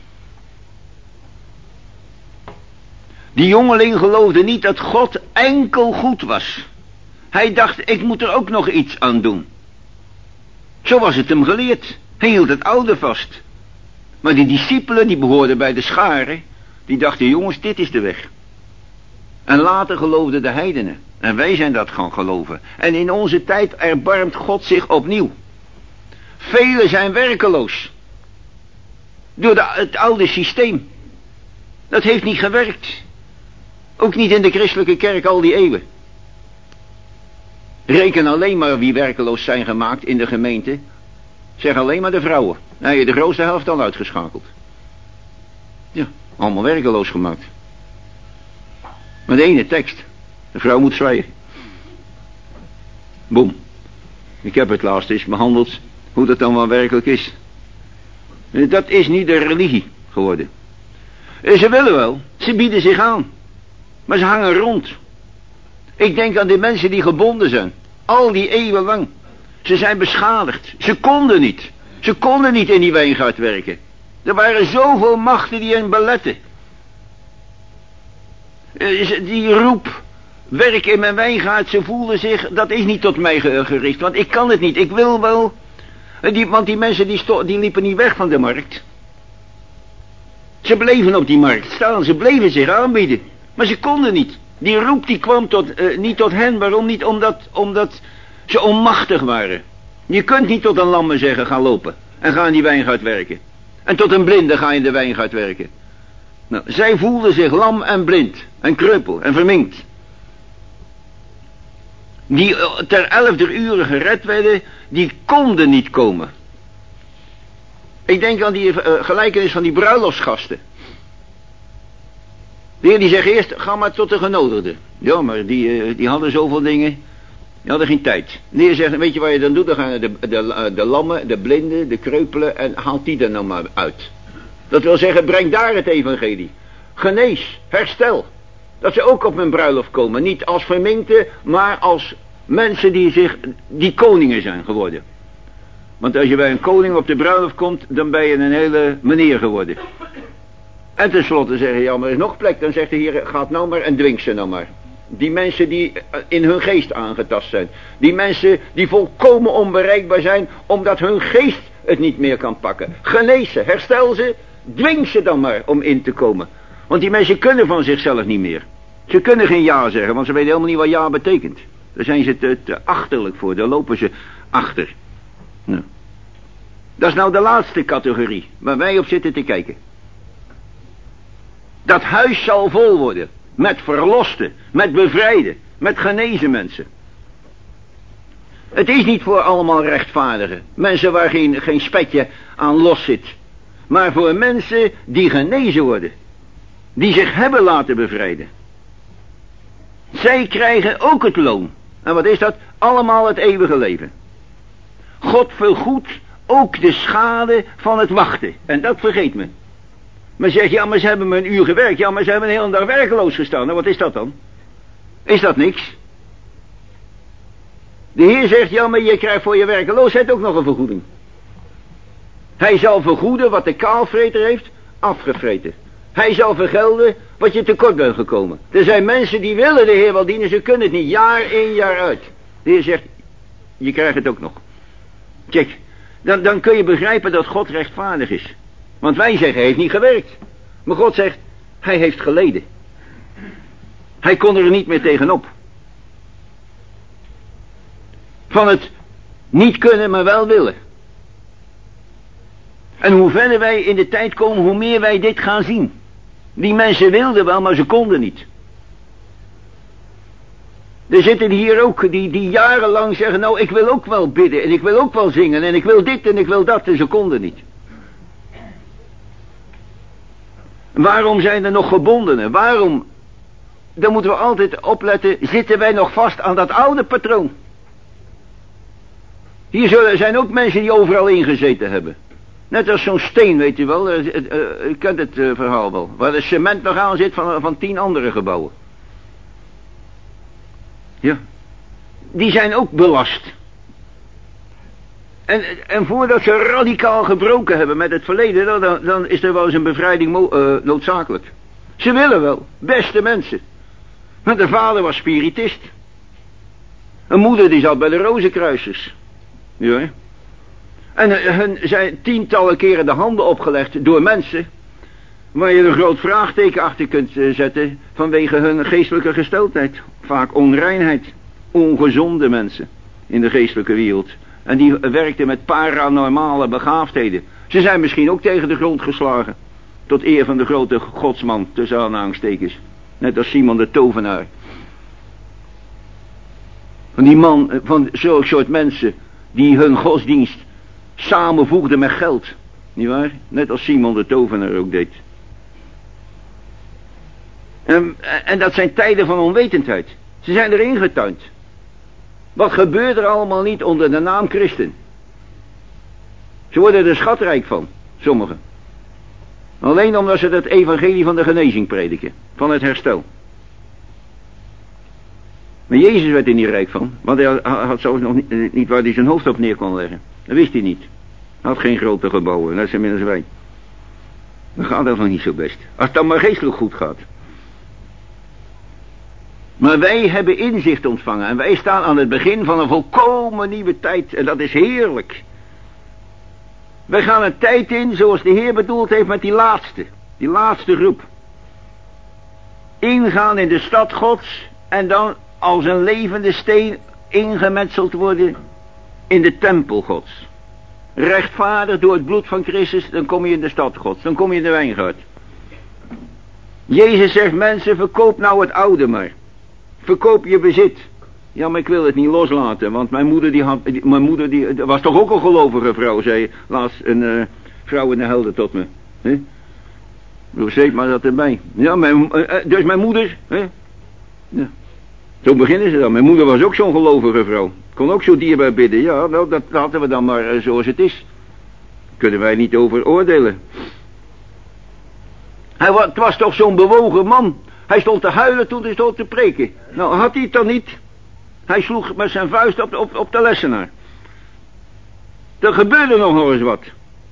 Die jongeling geloofde niet dat God enkel goed was. Hij dacht, ik moet er ook nog iets aan doen. Zo was het hem geleerd. Hij hield het oude vast. Maar die discipelen, die behoorden bij de scharen, die dachten, jongens, dit is de weg. En later geloofden de heidenen. En wij zijn dat gaan geloven. En in onze tijd erbarmt God zich opnieuw. Velen zijn werkeloos. Door het oude systeem. Dat heeft niet gewerkt. Ook niet in de christelijke kerk al die eeuwen. Reken alleen maar wie werkeloos zijn gemaakt in de gemeente. Zeg alleen maar de vrouwen. Nou, je de grootste helft al uitgeschakeld. Ja, allemaal werkeloos gemaakt. Maar de ene tekst. De vrouw moet zwijgen. Boom. Ik heb het laatst eens behandeld. Hoe dat dan wel werkelijk is. Dat is niet de religie geworden. Ze willen wel. Ze bieden zich aan. Maar ze hangen rond. Ik denk aan die mensen die gebonden zijn. Al die eeuwen lang. Ze zijn beschadigd. Ze konden niet. Ze konden niet in die wijngaard werken. Er waren zoveel machten die hen beletten. Die roep, werk in mijn wijngaard, ze voelden zich, dat is niet tot mij gericht. Want ik kan het niet, ik wil wel. Want die mensen die liepen niet weg van de markt. Ze bleven op die markt staan, ze bleven zich aanbieden. Maar ze konden niet. Die roep die kwam niet tot hen. Waarom niet? Omdat ze onmachtig waren. Je kunt niet tot een lamme zeggen, ga lopen. En ga in die wijngaard werken. En tot een blinde ga in de wijngaard werken. Nou, zij voelden zich lam en blind. En kreupel en verminkt. Die ter 11e uur gered werden, die konden niet komen. Ik denk aan die gelijkenis van die bruiloftsgasten. De heer die zegt eerst, ga maar tot de genodigden. Ja, maar die hadden zoveel dingen. Die hadden geen tijd. De heer zegt, weet je wat je dan doet? Dan gaan de lammen, de blinden, de kreupelen en haalt die er nou maar uit. Dat wil zeggen, breng daar het evangelie. Genees, herstel. Dat ze ook op mijn bruiloft komen. Niet als verminkte, maar als mensen die koningen zijn geworden. Want als je bij een koning op de bruiloft komt, dan ben je een hele meneer geworden. En tenslotte zeggen, ja, maar er is nog plek. Dan zegt de Heer, gaat nou maar en dwing ze nou maar. Die mensen die in hun geest aangetast zijn. Die mensen die volkomen onbereikbaar zijn, omdat hun geest het niet meer kan pakken. Genees ze, herstel ze, dwing ze dan maar om in te komen. Want die mensen kunnen van zichzelf niet meer. Ze kunnen geen ja zeggen, want ze weten helemaal niet wat ja betekent. Daar zijn ze te achterlijk voor, daar lopen ze achter. Nou. Dat is nou de laatste categorie, waar wij op zitten te kijken. Dat huis zal vol worden, met verlosten, met bevrijden, met genezen mensen. Het is niet voor allemaal rechtvaardigen, mensen waar geen spetje aan los zit. Maar voor mensen die genezen worden, die zich hebben laten bevrijden. Zij krijgen ook het loon. En wat is dat? Allemaal het eeuwige leven. God vergoedt ook de schade van het wachten. En dat vergeet men. Maar zeg, ja, maar ze hebben me een uur gewerkt. Ja, maar ze hebben een hele dag werkeloos gestaan. Nou, wat is dat dan? Is dat niks? De Heer zegt, ja, maar je krijgt voor je werkeloosheid ook nog een vergoeding. Hij zal vergoeden wat de kaalvreter heeft afgevreten. Hij zal vergelden wat je tekort bent gekomen. Er zijn mensen die willen de Heer wel dienen, ze kunnen het niet, jaar in jaar uit. De Heer zegt, je krijgt het ook nog. Kijk, dan kun je begrijpen dat God rechtvaardig is. Want wij zeggen, hij heeft niet gewerkt. Maar God zegt, hij heeft geleden. Hij kon er niet meer tegenop. Van het niet kunnen, maar wel willen. En hoe verder wij in de tijd komen, hoe meer wij dit gaan zien. Die mensen wilden wel, maar ze konden niet. Er zitten hier ook die jarenlang zeggen, nou ik wil ook wel bidden en ik wil ook wel zingen en ik wil dit en ik wil dat en ze konden niet. Waarom zijn er nog gebondenen? Waarom, dan moeten we altijd opletten, zitten wij nog vast aan dat oude patroon? Hier zijn ook mensen die overal ingezeten hebben. Net als zo'n steen, weet u wel, u kent het verhaal wel, waar de cement nog aan zit van 10 andere gebouwen. Ja, die zijn ook belast. En voordat ze radicaal gebroken hebben met het verleden, dan is er wel eens een bevrijding noodzakelijk. Ze willen wel, beste mensen. Want de vader was spiritist. Een moeder die zat bij de Rozenkruisers. Ja. En hun zijn tientallen keren de handen opgelegd door mensen, waar je een groot vraagteken achter kunt zetten vanwege hun geestelijke gesteldheid. Vaak onreinheid, ongezonde mensen in de geestelijke wereld. En die werkten met paranormale begaafdheden. Ze zijn misschien ook tegen de grond geslagen. Tot eer van de grote godsman, tussen aanhalingstekens. Net als Simon de tovenaar. Van die man, van zo'n soort mensen die hun godsdienst samenvoegden met geld. Niet waar? Net als Simon de tovenaar ook deed. En dat zijn tijden van onwetendheid. Ze zijn erin getuind. Wat gebeurt er allemaal niet onder de naam christen? Ze worden er schatrijk van, sommigen. Alleen omdat ze het evangelie van de genezing prediken. Van het herstel. Maar Jezus werd er niet rijk van. Want hij had zelfs nog niet waar hij zijn hoofd op neer kon leggen. Dat wist hij niet. Hij had geen grote gebouwen. Dat zijn minstens wij. Dan gaat dat nog niet zo best. Als het dan maar geestelijk goed gaat. Maar wij hebben inzicht ontvangen. En wij staan aan het begin van een volkomen nieuwe tijd. En dat is heerlijk. Wij gaan een tijd in zoals de Heer bedoeld heeft met die laatste groep. Ingaan in de stad Gods. En dan als een levende steen ingemetseld worden in de tempel Gods. Rechtvaardig door het bloed van Christus, dan kom je in de stad Gods. Dan kom je in de wijngaard. Jezus zegt, mensen, verkoop nou het oude maar. Verkoop je bezit. Ja, maar ik wil het niet loslaten, want mijn moeder was toch ook een gelovige vrouw, zei laatst een vrouw in de helden tot me. Zeg maar dat erbij. Ja, dus mijn moeder, ja. Zo beginnen ze dan. Mijn moeder was ook zo'n gelovige vrouw. Kon ook zo dierbaar bidden. Ja, nou, dat laten we dan maar zoals het is. Kunnen wij niet over oordelen. Het was toch zo'n bewogen man. Hij stond te huilen toen hij stond te preken. Nou, had hij het dan niet? Hij sloeg met zijn vuist op de lessenaar. Er gebeurde nog eens wat.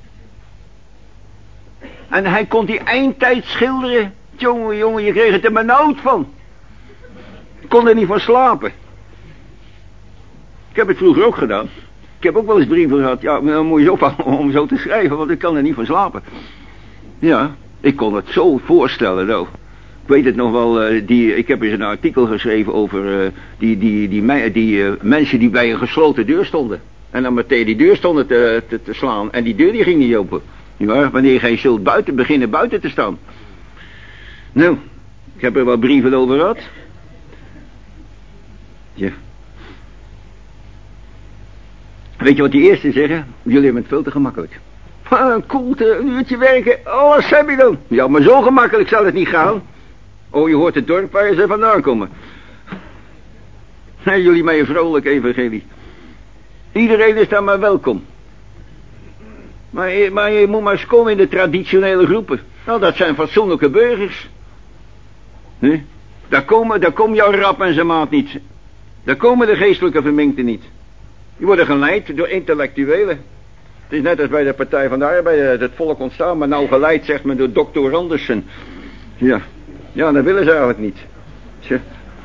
En hij kon die eindtijd schilderen. Jongen, je kreeg het er benauwd van. Ik kon er niet van slapen. Ik heb het vroeger ook gedaan. Ik heb ook wel eens brieven gehad. Ja, dan moet je ophouden om zo te schrijven, want ik kan er niet van slapen. Ja, ik kon het zo voorstellen, nou. Ik weet het nog wel, ik heb eens een artikel geschreven over die mensen die bij een gesloten deur stonden. En dan meteen die deur stonden te slaan. En die deur die ging niet open. Ja, wanneer jij zult beginnen buiten te staan. Nou, ik heb er wel brieven over gehad. Ja. Weet je wat die eerste zeggen? Jullie hebben het veel te gemakkelijk. Een koelte, een uurtje werken, alles heb je dan. Ja, maar zo gemakkelijk zal het niet gaan. Oh, je hoort het dorp waar ze vandaan komen. Nee, jullie met je vrolijk evangelie. Iedereen is daar maar welkom. Maar je moet maar eens komen in de traditionele groepen. Nou, dat zijn fatsoenlijke burgers. Nee? Daar komt jouw rap en zijn maat niet. Daar komen de geestelijke verminkten niet. Die worden geleid door intellectuelen. Het is net als bij de Partij van de Arbeid, het volk ontstaan, maar nou geleid, zegt men, door dokter Andersen. Ja, dat willen ze eigenlijk niet. Tja.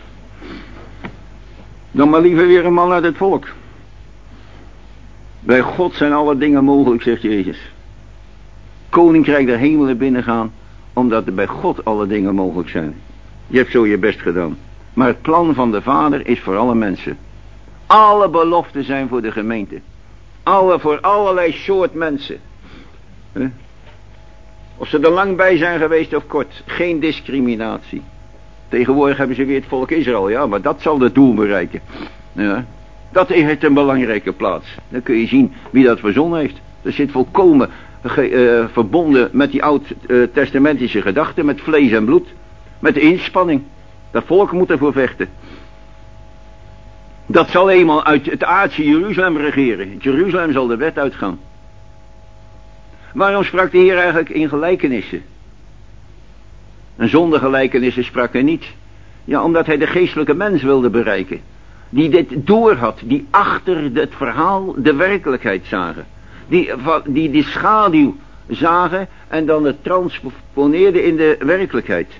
Dan maar liever weer een man uit het volk. Bij God zijn alle dingen mogelijk, zegt Jezus. Koninkrijk der hemelen binnengaan, omdat er bij God alle dingen mogelijk zijn. Je hebt zo je best gedaan. Maar het plan van de Vader is voor alle mensen. Alle beloften zijn voor de gemeente. Voor allerlei soort mensen. Of ze er lang bij zijn geweest of kort. Geen discriminatie. Tegenwoordig hebben ze weer het volk Israël. Ja, maar dat zal het doel bereiken. Ja, dat heeft een belangrijke plaats. Dan kun je zien wie dat verzonnen heeft. Dat zit volkomen verbonden met die oud-testamentische gedachten. Met vlees en bloed. Met de inspanning. Dat volk moet ervoor vechten. Dat zal eenmaal uit het aardse Jeruzalem regeren. Jeruzalem zal de wet uitgaan. Waarom sprak de Heer eigenlijk in gelijkenissen? En zonder gelijkenissen sprak hij niet. Ja, omdat hij de geestelijke mens wilde bereiken. Die dit doorhad. Die achter het verhaal de werkelijkheid zagen. Die de schaduw zagen en dan het transponeerden in de werkelijkheid.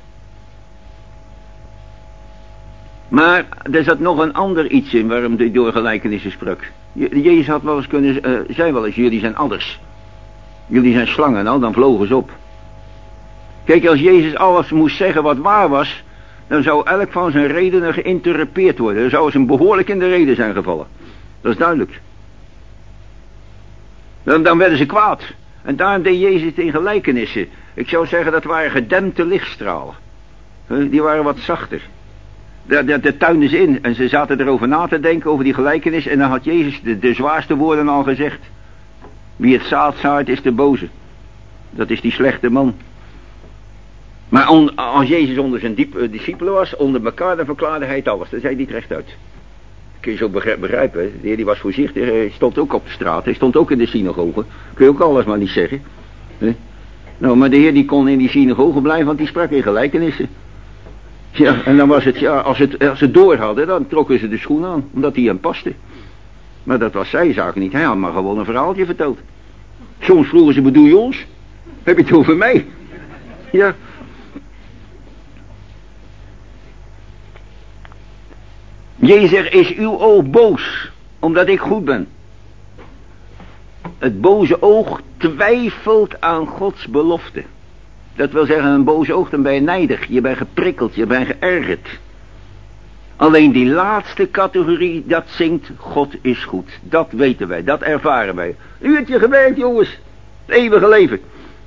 Maar er zat nog een ander iets in waarom hij door gelijkenissen sprak. Jezus had wel eens zei wel eens, jullie zijn adders. Jullie zijn slangen, nou dan vlogen ze op. Kijk, als Jezus alles moest zeggen wat waar was, dan zou elk van zijn redenen geïnterpreteerd worden. Dan zou ze hem behoorlijk in de reden zijn gevallen. Dat is duidelijk. Dan werden ze kwaad. En daarom deed Jezus het in gelijkenissen. Ik zou zeggen dat waren gedempte lichtstralen. Die waren wat zachter. Daar tuinden ze in. En ze zaten erover na te denken over die gelijkenis. En dan had Jezus de zwaarste woorden al gezegd. Wie het zaad zaait is de boze. Dat is die slechte man. Maar als Jezus onder zijn discipelen was, onder elkaar, dan verklaarde hij het alles. Dan zei hij het rechtuit. Kun je zo begrijpen. Hè? De Heer die was voorzichtig. Hij stond ook op de straat. Hij stond ook in de synagoge. Kun je ook alles maar niet zeggen. Hè? Nou, maar de Heer die kon in die synagoge blijven, want die sprak in gelijkenissen. Ja, en dan was het, ja, als ze door hadden, dan trokken ze de schoen aan, omdat die hem paste. Maar dat was zijn zaak niet. Hij had maar gewoon een verhaaltje verteld. Soms vroegen ze, bedoel je ons? Heb je het over mij? Ja. Jezus zegt, is uw oog boos, omdat ik goed ben? Het boze oog twijfelt aan Gods belofte. Dat wil zeggen, een boze oog, dan ben je nijdig, je bent geprikkeld, je bent geërgerd. Alleen die laatste categorie, dat zingt, God is goed. Dat weten wij, dat ervaren wij. Een uurtje gewerkt, jongens, het eeuwige leven.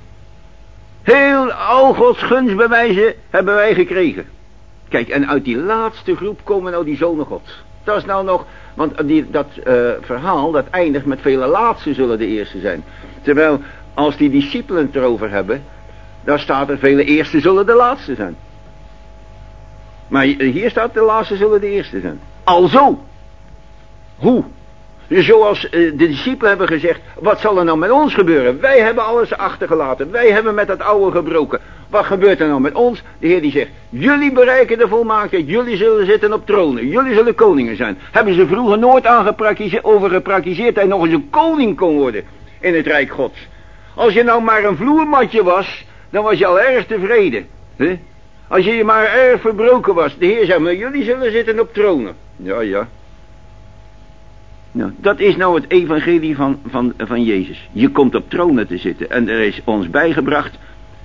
Al Gods gunstbewijzen hebben wij gekregen. Kijk, en uit die laatste groep komen nou die zonen Gods. Dat is nou nog, want dat verhaal, dat eindigt met vele laatste zullen de eerste zijn. Terwijl, als die discipelen het erover hebben, dan staat er vele eerste zullen de laatste zijn. Maar hier staat de laatste zullen de eerste zijn. Alzo. Hoe? Zoals de discipelen hebben gezegd, wat zal er nou met ons gebeuren? Wij hebben alles achtergelaten. Wij hebben met dat oude gebroken. Wat gebeurt er nou met ons? De Heer die zegt, jullie bereiken de volmaaktheid. Jullie zullen zitten op tronen. Jullie zullen koningen zijn. Hebben ze vroeger nooit over gepraktiseerd dat hij nog eens een koning kon worden in het Rijk Gods. Als je nou maar een vloermatje was, dan was je al erg tevreden. He? Als je maar erg verbroken was. De Heer zei, maar jullie zullen zitten op tronen. Ja. Nou, dat is nou het evangelie van Jezus. Je komt op tronen te zitten. En er is ons bijgebracht.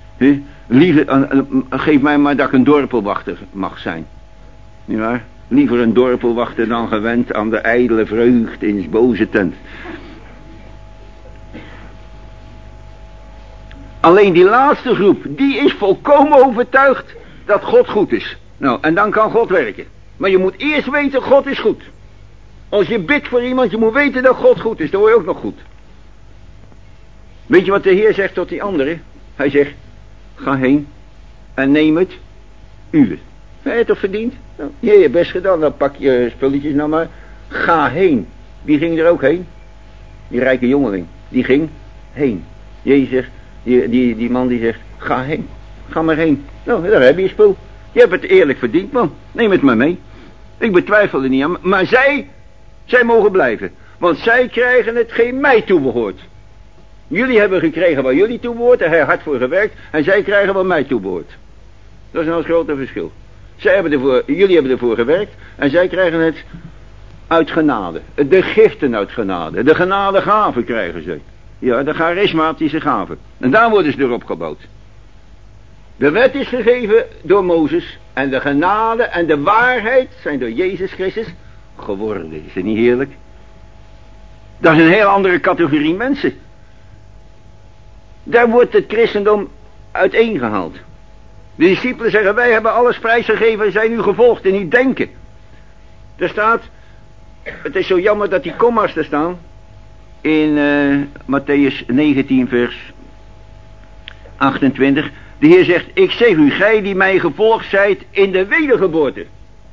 Geef mij maar dat ik een dorpelwachter mag zijn. Niet waar? Liever een dorpelwachter dan gewend aan de ijdele vreugd in 's boze tent. Alleen die laatste groep, die is volkomen overtuigd dat God goed is. Nou, en dan kan God werken. Maar je moet eerst weten, God is goed. Als je bidt voor iemand, je moet weten dat God goed is. Dan word je ook nog goed. Weet je wat de Heer zegt tot die anderen? Hij zegt, ga heen en neem het uwe. Heb je het toch verdiend? Nou, je hebt best gedaan, dan pak je spulletjes nou maar. Ga heen. Wie ging er ook heen? Die rijke jongeling. Die ging heen. Jezus zegt, die man die zegt, ga heen. Ga maar heen. Nou, daar heb je spul. Je hebt het eerlijk verdiend, man. Neem het maar mee. Ik betwijfel er niet aan. Maar zij mogen blijven. Want zij krijgen hetgeen mij toebehoort. Jullie hebben gekregen waar jullie toebehoort. En hij hard voor gewerkt. En zij krijgen wat mij toebehoort. Dat is nou het grote verschil. Jullie hebben ervoor gewerkt en zij krijgen het uit genade. De giften uit genade. De genadegaven krijgen ze. Ja, de charismatische gaven. En daar worden ze erop gebouwd. De wet is gegeven door Mozes. En de genade en de waarheid zijn door Jezus Christus geworden. Is het niet heerlijk? Dat is een heel andere categorie mensen. Daar wordt het christendom uiteengehaald. De discipelen zeggen, wij hebben alles prijsgegeven en zijn u gevolgd in uw denken. Er staat, het is zo jammer dat die komma's er staan. In Matthäus 19 vers 28. De Heer zegt, ik zeg u, gij die mij gevolgd zijt in de wedergeboorte.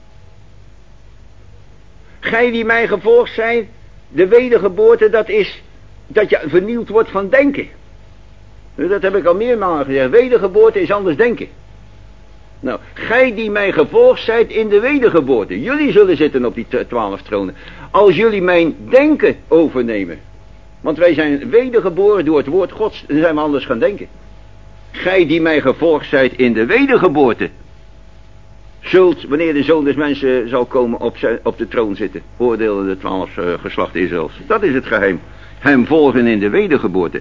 Gij die mij gevolgd zijt, de wedergeboorte, dat is dat je vernieuwd wordt van denken. Dat heb ik al meermalen gezegd. Wedergeboorte is anders denken. Nou, gij die mij gevolgd zijt in de wedergeboorte. Jullie zullen zitten op die 12 tronen. Als jullie mijn denken overnemen. Want wij zijn wedergeboren door het woord Gods. Dan zijn we anders gaan denken. Gij die mij gevolgd zijt in de wedergeboorte. Zult, wanneer de Zoon des Mensen zal komen, op de troon zitten. Oordelen de 12 geslacht Israëls. Dat is het geheim. Hem volgen in de wedergeboorte.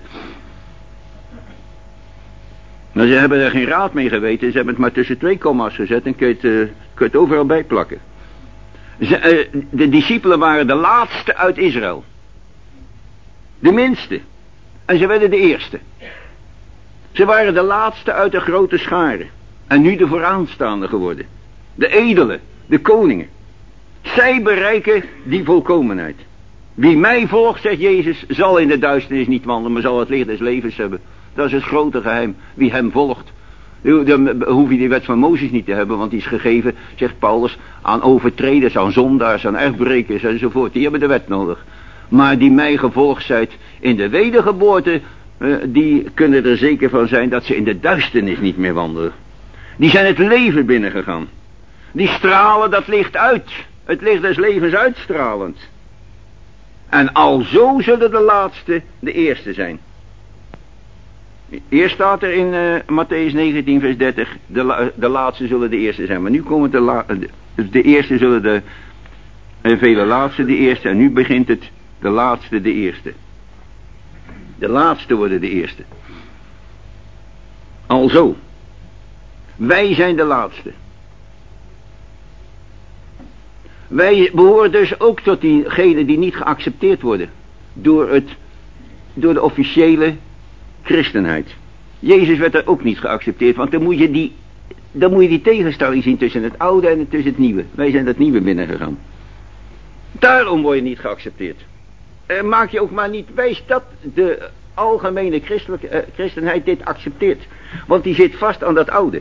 Maar ze hebben er geen raad mee geweten. Ze hebben het maar tussen 2 komma's gezet en kun je het overal bij plakken. De discipelen waren de laatste uit Israël. De minste. En ze werden de eerste. Ze waren de laatste uit de grote scharen. En nu de vooraanstaande geworden. De edelen, de koningen. Zij bereiken die volkomenheid. Wie mij volgt, zegt Jezus, zal in de duisternis niet wandelen, maar zal het licht des levens hebben. Dat is het grote geheim. Wie hem volgt. Dan hoef je die wet van Mozes niet te hebben, want die is gegeven, zegt Paulus, aan overtreders, aan zondaars, aan erfbrekers enzovoort. Die hebben de wet nodig. Maar die mij gevolgd zijt in de wedergeboorte, die kunnen er zeker van zijn dat ze in de duisternis niet meer wandelen. Die zijn het leven binnengegaan. Die stralen dat licht uit. Het licht des levens uitstralend. En alzo zullen de laatste de eerste zijn. Eerst staat er in Matthäus 19 vers 30, de laatste zullen de eerste zijn. Maar nu komen de eerste zullen de vele laatste de eerste. En nu begint het de laatste de eerste. De laatste worden de eerste. Alzo. Wij zijn de laatste. Wij behoren dus ook tot diegenen die niet geaccepteerd worden. Door de officiële christenheid. Jezus werd er ook niet geaccepteerd. Want dan moet je die tegenstelling zien tussen het oude en tussen het nieuwe. Wij zijn dat nieuwe binnengegaan. Daarom word je niet geaccepteerd. Maak je ook maar niet wijs dat de algemene christenheid dit accepteert. Want die zit vast aan dat oude.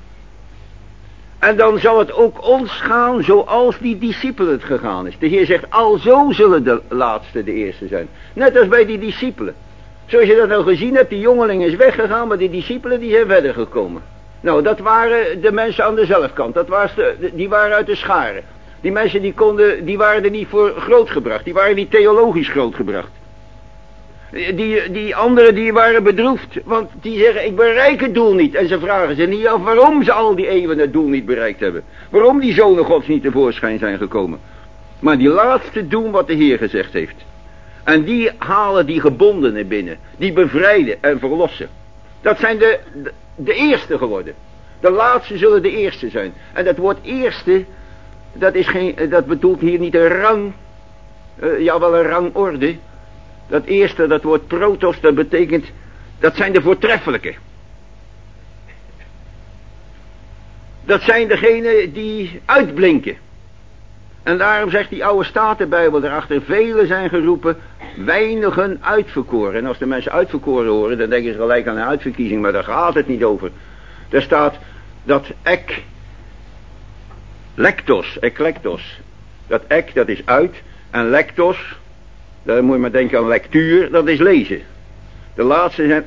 En dan zal het ook ons gaan zoals die discipelen het gegaan is. De Heer zegt, alzo zullen de laatste de eerste zijn. Net als bij die discipelen. Zoals je dat nou gezien hebt, die jongeling is weggegaan, maar die discipelen die zijn verder gekomen. Nou, dat waren de mensen aan de zelfkant. Die waren uit de scharen. Die mensen die waren er niet voor grootgebracht. Die waren niet theologisch grootgebracht. Die anderen die waren bedroefd. Want die zeggen, ik bereik het doel niet. En ze vragen zich niet af waarom ze al die eeuwen het doel niet bereikt hebben. Waarom die zonen Gods niet tevoorschijn zijn gekomen. Maar die laatste doen wat de Heer gezegd heeft. En die halen die gebondenen binnen. Die bevrijden en verlossen. Dat zijn de eerste geworden. De laatste zullen de eerste zijn. En dat woord eerste, dat bedoelt hier niet een rang. Ja, wel een rangorde. Dat eerste, dat woord protos, dat betekent, dat zijn de voortreffelijke. Dat zijn degenen die uitblinken. En daarom zegt die oude Statenbijbel erachter, velen zijn geroepen, weinigen uitverkoren. En als de mensen uitverkoren horen, dan denken ze gelijk aan een uitverkiezing, maar daar gaat het niet over. Daar staat dat eklektos. Dat dat is uit, en lektos, daar moet je maar denken aan lectuur, dat is lezen. De laatste zijn,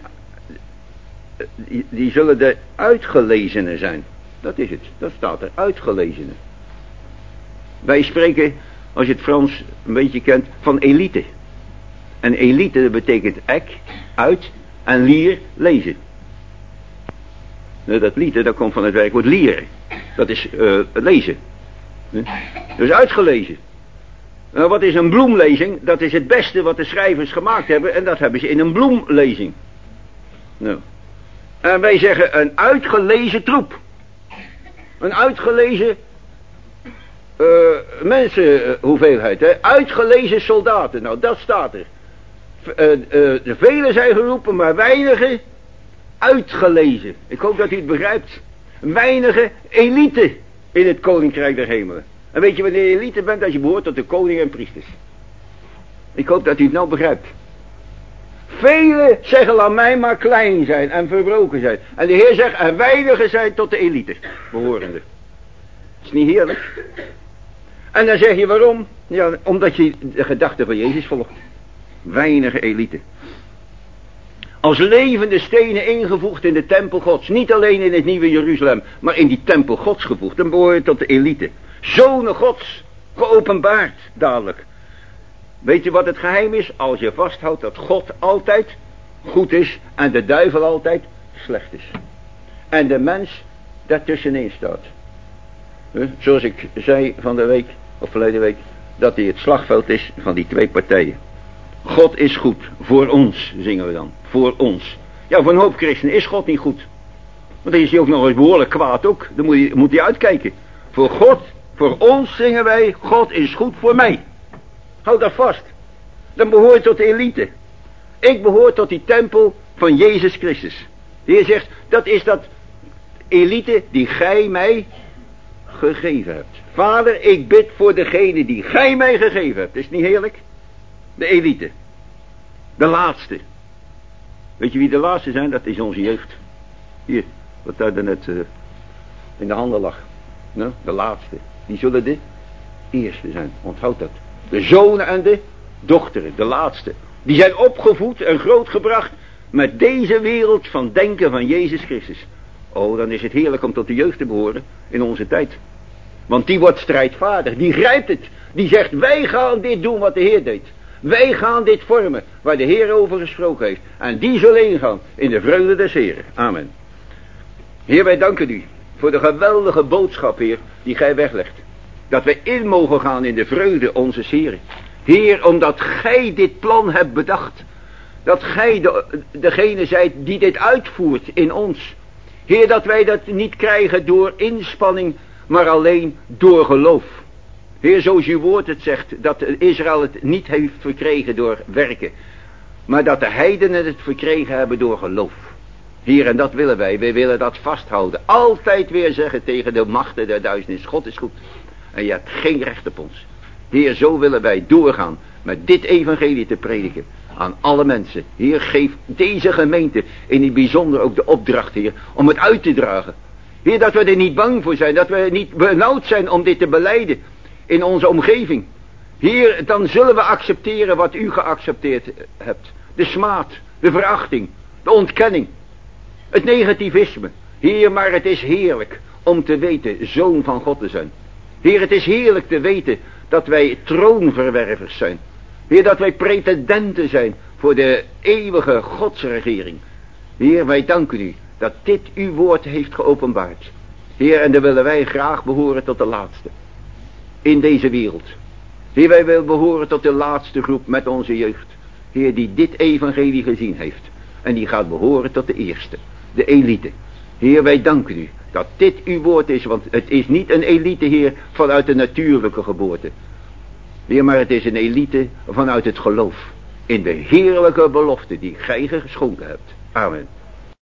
die zullen de uitgelezenen zijn. Dat is het, dat staat er, uitgelezenen. Wij spreken, als je het Frans een beetje kent, van elite. En elite, dat betekent uit en lier, lezen. Dat lieten, dat komt van het werkwoord leren. Dat is lezen. Dus uitgelezen. Wat is een bloemlezing? Dat is het beste wat de schrijvers gemaakt hebben. En dat hebben ze in een bloemlezing. Nou. En wij zeggen een uitgelezen troep. Een uitgelezen mensenhoeveelheid. Hè? Uitgelezen soldaten. Nou, dat staat er. De velen zijn geroepen, maar weinigen uitgelezen. Ik hoop dat u het begrijpt. Weinige elite in het koninkrijk der hemelen. En weet je wanneer je elite bent? Als je behoort tot de koning en priesters. Ik hoop dat u het nou begrijpt. Velen zeggen, laat mij maar klein zijn en verbroken zijn. En de Heer zegt, en weinigen zijn tot de elite behorende. Is niet heerlijk? En dan zeg je waarom? Ja, omdat je de gedachte van Jezus volgt. Weinige elite. Als levende stenen ingevoegd in de tempel Gods. Niet alleen in het nieuwe Jeruzalem, maar in die tempel Gods gevoegd. Dan behoor je tot de elite. Zonen Gods, geopenbaard dadelijk. Weet je wat het geheim is? Als je vasthoudt dat God altijd goed is en de duivel altijd slecht is. En de mens daartussenin staat. Zoals ik zei van de week, of verleden week, dat hij het slagveld is van die twee partijen. God is goed, voor ons, zingen we dan. Voor ons. Ja, voor een hoop christenen is God niet goed. Want dan is hij ook nog eens behoorlijk kwaad ook. Dan moet hij uitkijken. Voor God, voor ons zingen wij, God is goed voor mij. Houd dat vast. Dan behoor je tot de elite. Ik behoor tot die tempel van Jezus Christus. De Heer zegt, dat is dat elite die gij mij gegeven hebt. Vader, ik bid voor degene die gij mij gegeven hebt. Is het niet heerlijk? De elite. De laatste. Weet je wie de laatste zijn? Dat is onze jeugd. Hier, wat daar net in de handen lag. Nou, de laatste. Die zullen de eerste zijn. Onthoud dat. De zonen en de dochteren, de laatste. Die zijn opgevoed en grootgebracht met deze wereld van denken van Jezus Christus. Oh, dan is het heerlijk om tot de jeugd te behoren in onze tijd. Want die wordt strijdvaardig, die grijpt het. Die zegt, wij gaan dit doen wat de Heer deed. Wij gaan dit vormen waar de Heer over gesproken heeft. En die zullen ingaan in de vreugde des Heeren. Amen. Heer, wij danken u voor de geweldige boodschap, Heer, die gij weglegt. Dat wij in mogen gaan in de vreugde onze Heeren. Heer, omdat gij dit plan hebt bedacht. Dat gij degene zijt die dit uitvoert in ons. Heer, dat wij dat niet krijgen door inspanning, maar alleen door geloof. Heer, zoals uw woord het zegt, dat Israël het niet heeft verkregen door werken. Maar dat de heidenen het verkregen hebben door geloof. Heer, en dat willen wij. Wij willen dat vasthouden. Altijd weer zeggen tegen de machten der duisternis, God is goed. En je hebt geen recht op ons. Heer, zo willen wij doorgaan met dit evangelie te prediken aan alle mensen. Heer, geef deze gemeente in het bijzonder ook de opdracht, Heer, om het uit te dragen. Heer, dat we er niet bang voor zijn, dat we niet benauwd zijn om dit te belijden in onze omgeving. Heer, dan zullen we accepteren wat u geaccepteerd hebt. De smaad, de verachting, de ontkenning, het negativisme. Heer, maar het is heerlijk om te weten zoon van God te zijn. Heer, het is heerlijk te weten dat wij troonverwervers zijn. Heer, dat wij pretendenten zijn voor de eeuwige godsregering. Heer, wij danken u dat dit uw woord heeft geopenbaard. Heer, en dan willen wij graag behoren tot de laatste in deze wereld. Heer, wij willen behoren tot de laatste groep met onze jeugd. Heer, die dit evangelie gezien heeft. En die gaat behoren tot de eerste, de elite. Heer, wij danken u dat dit uw woord is, want het is niet een elite, Heer, vanuit de natuurlijke geboorte. Heer, maar het is een elite vanuit het geloof in de heerlijke belofte die gij geschonken hebt. Amen.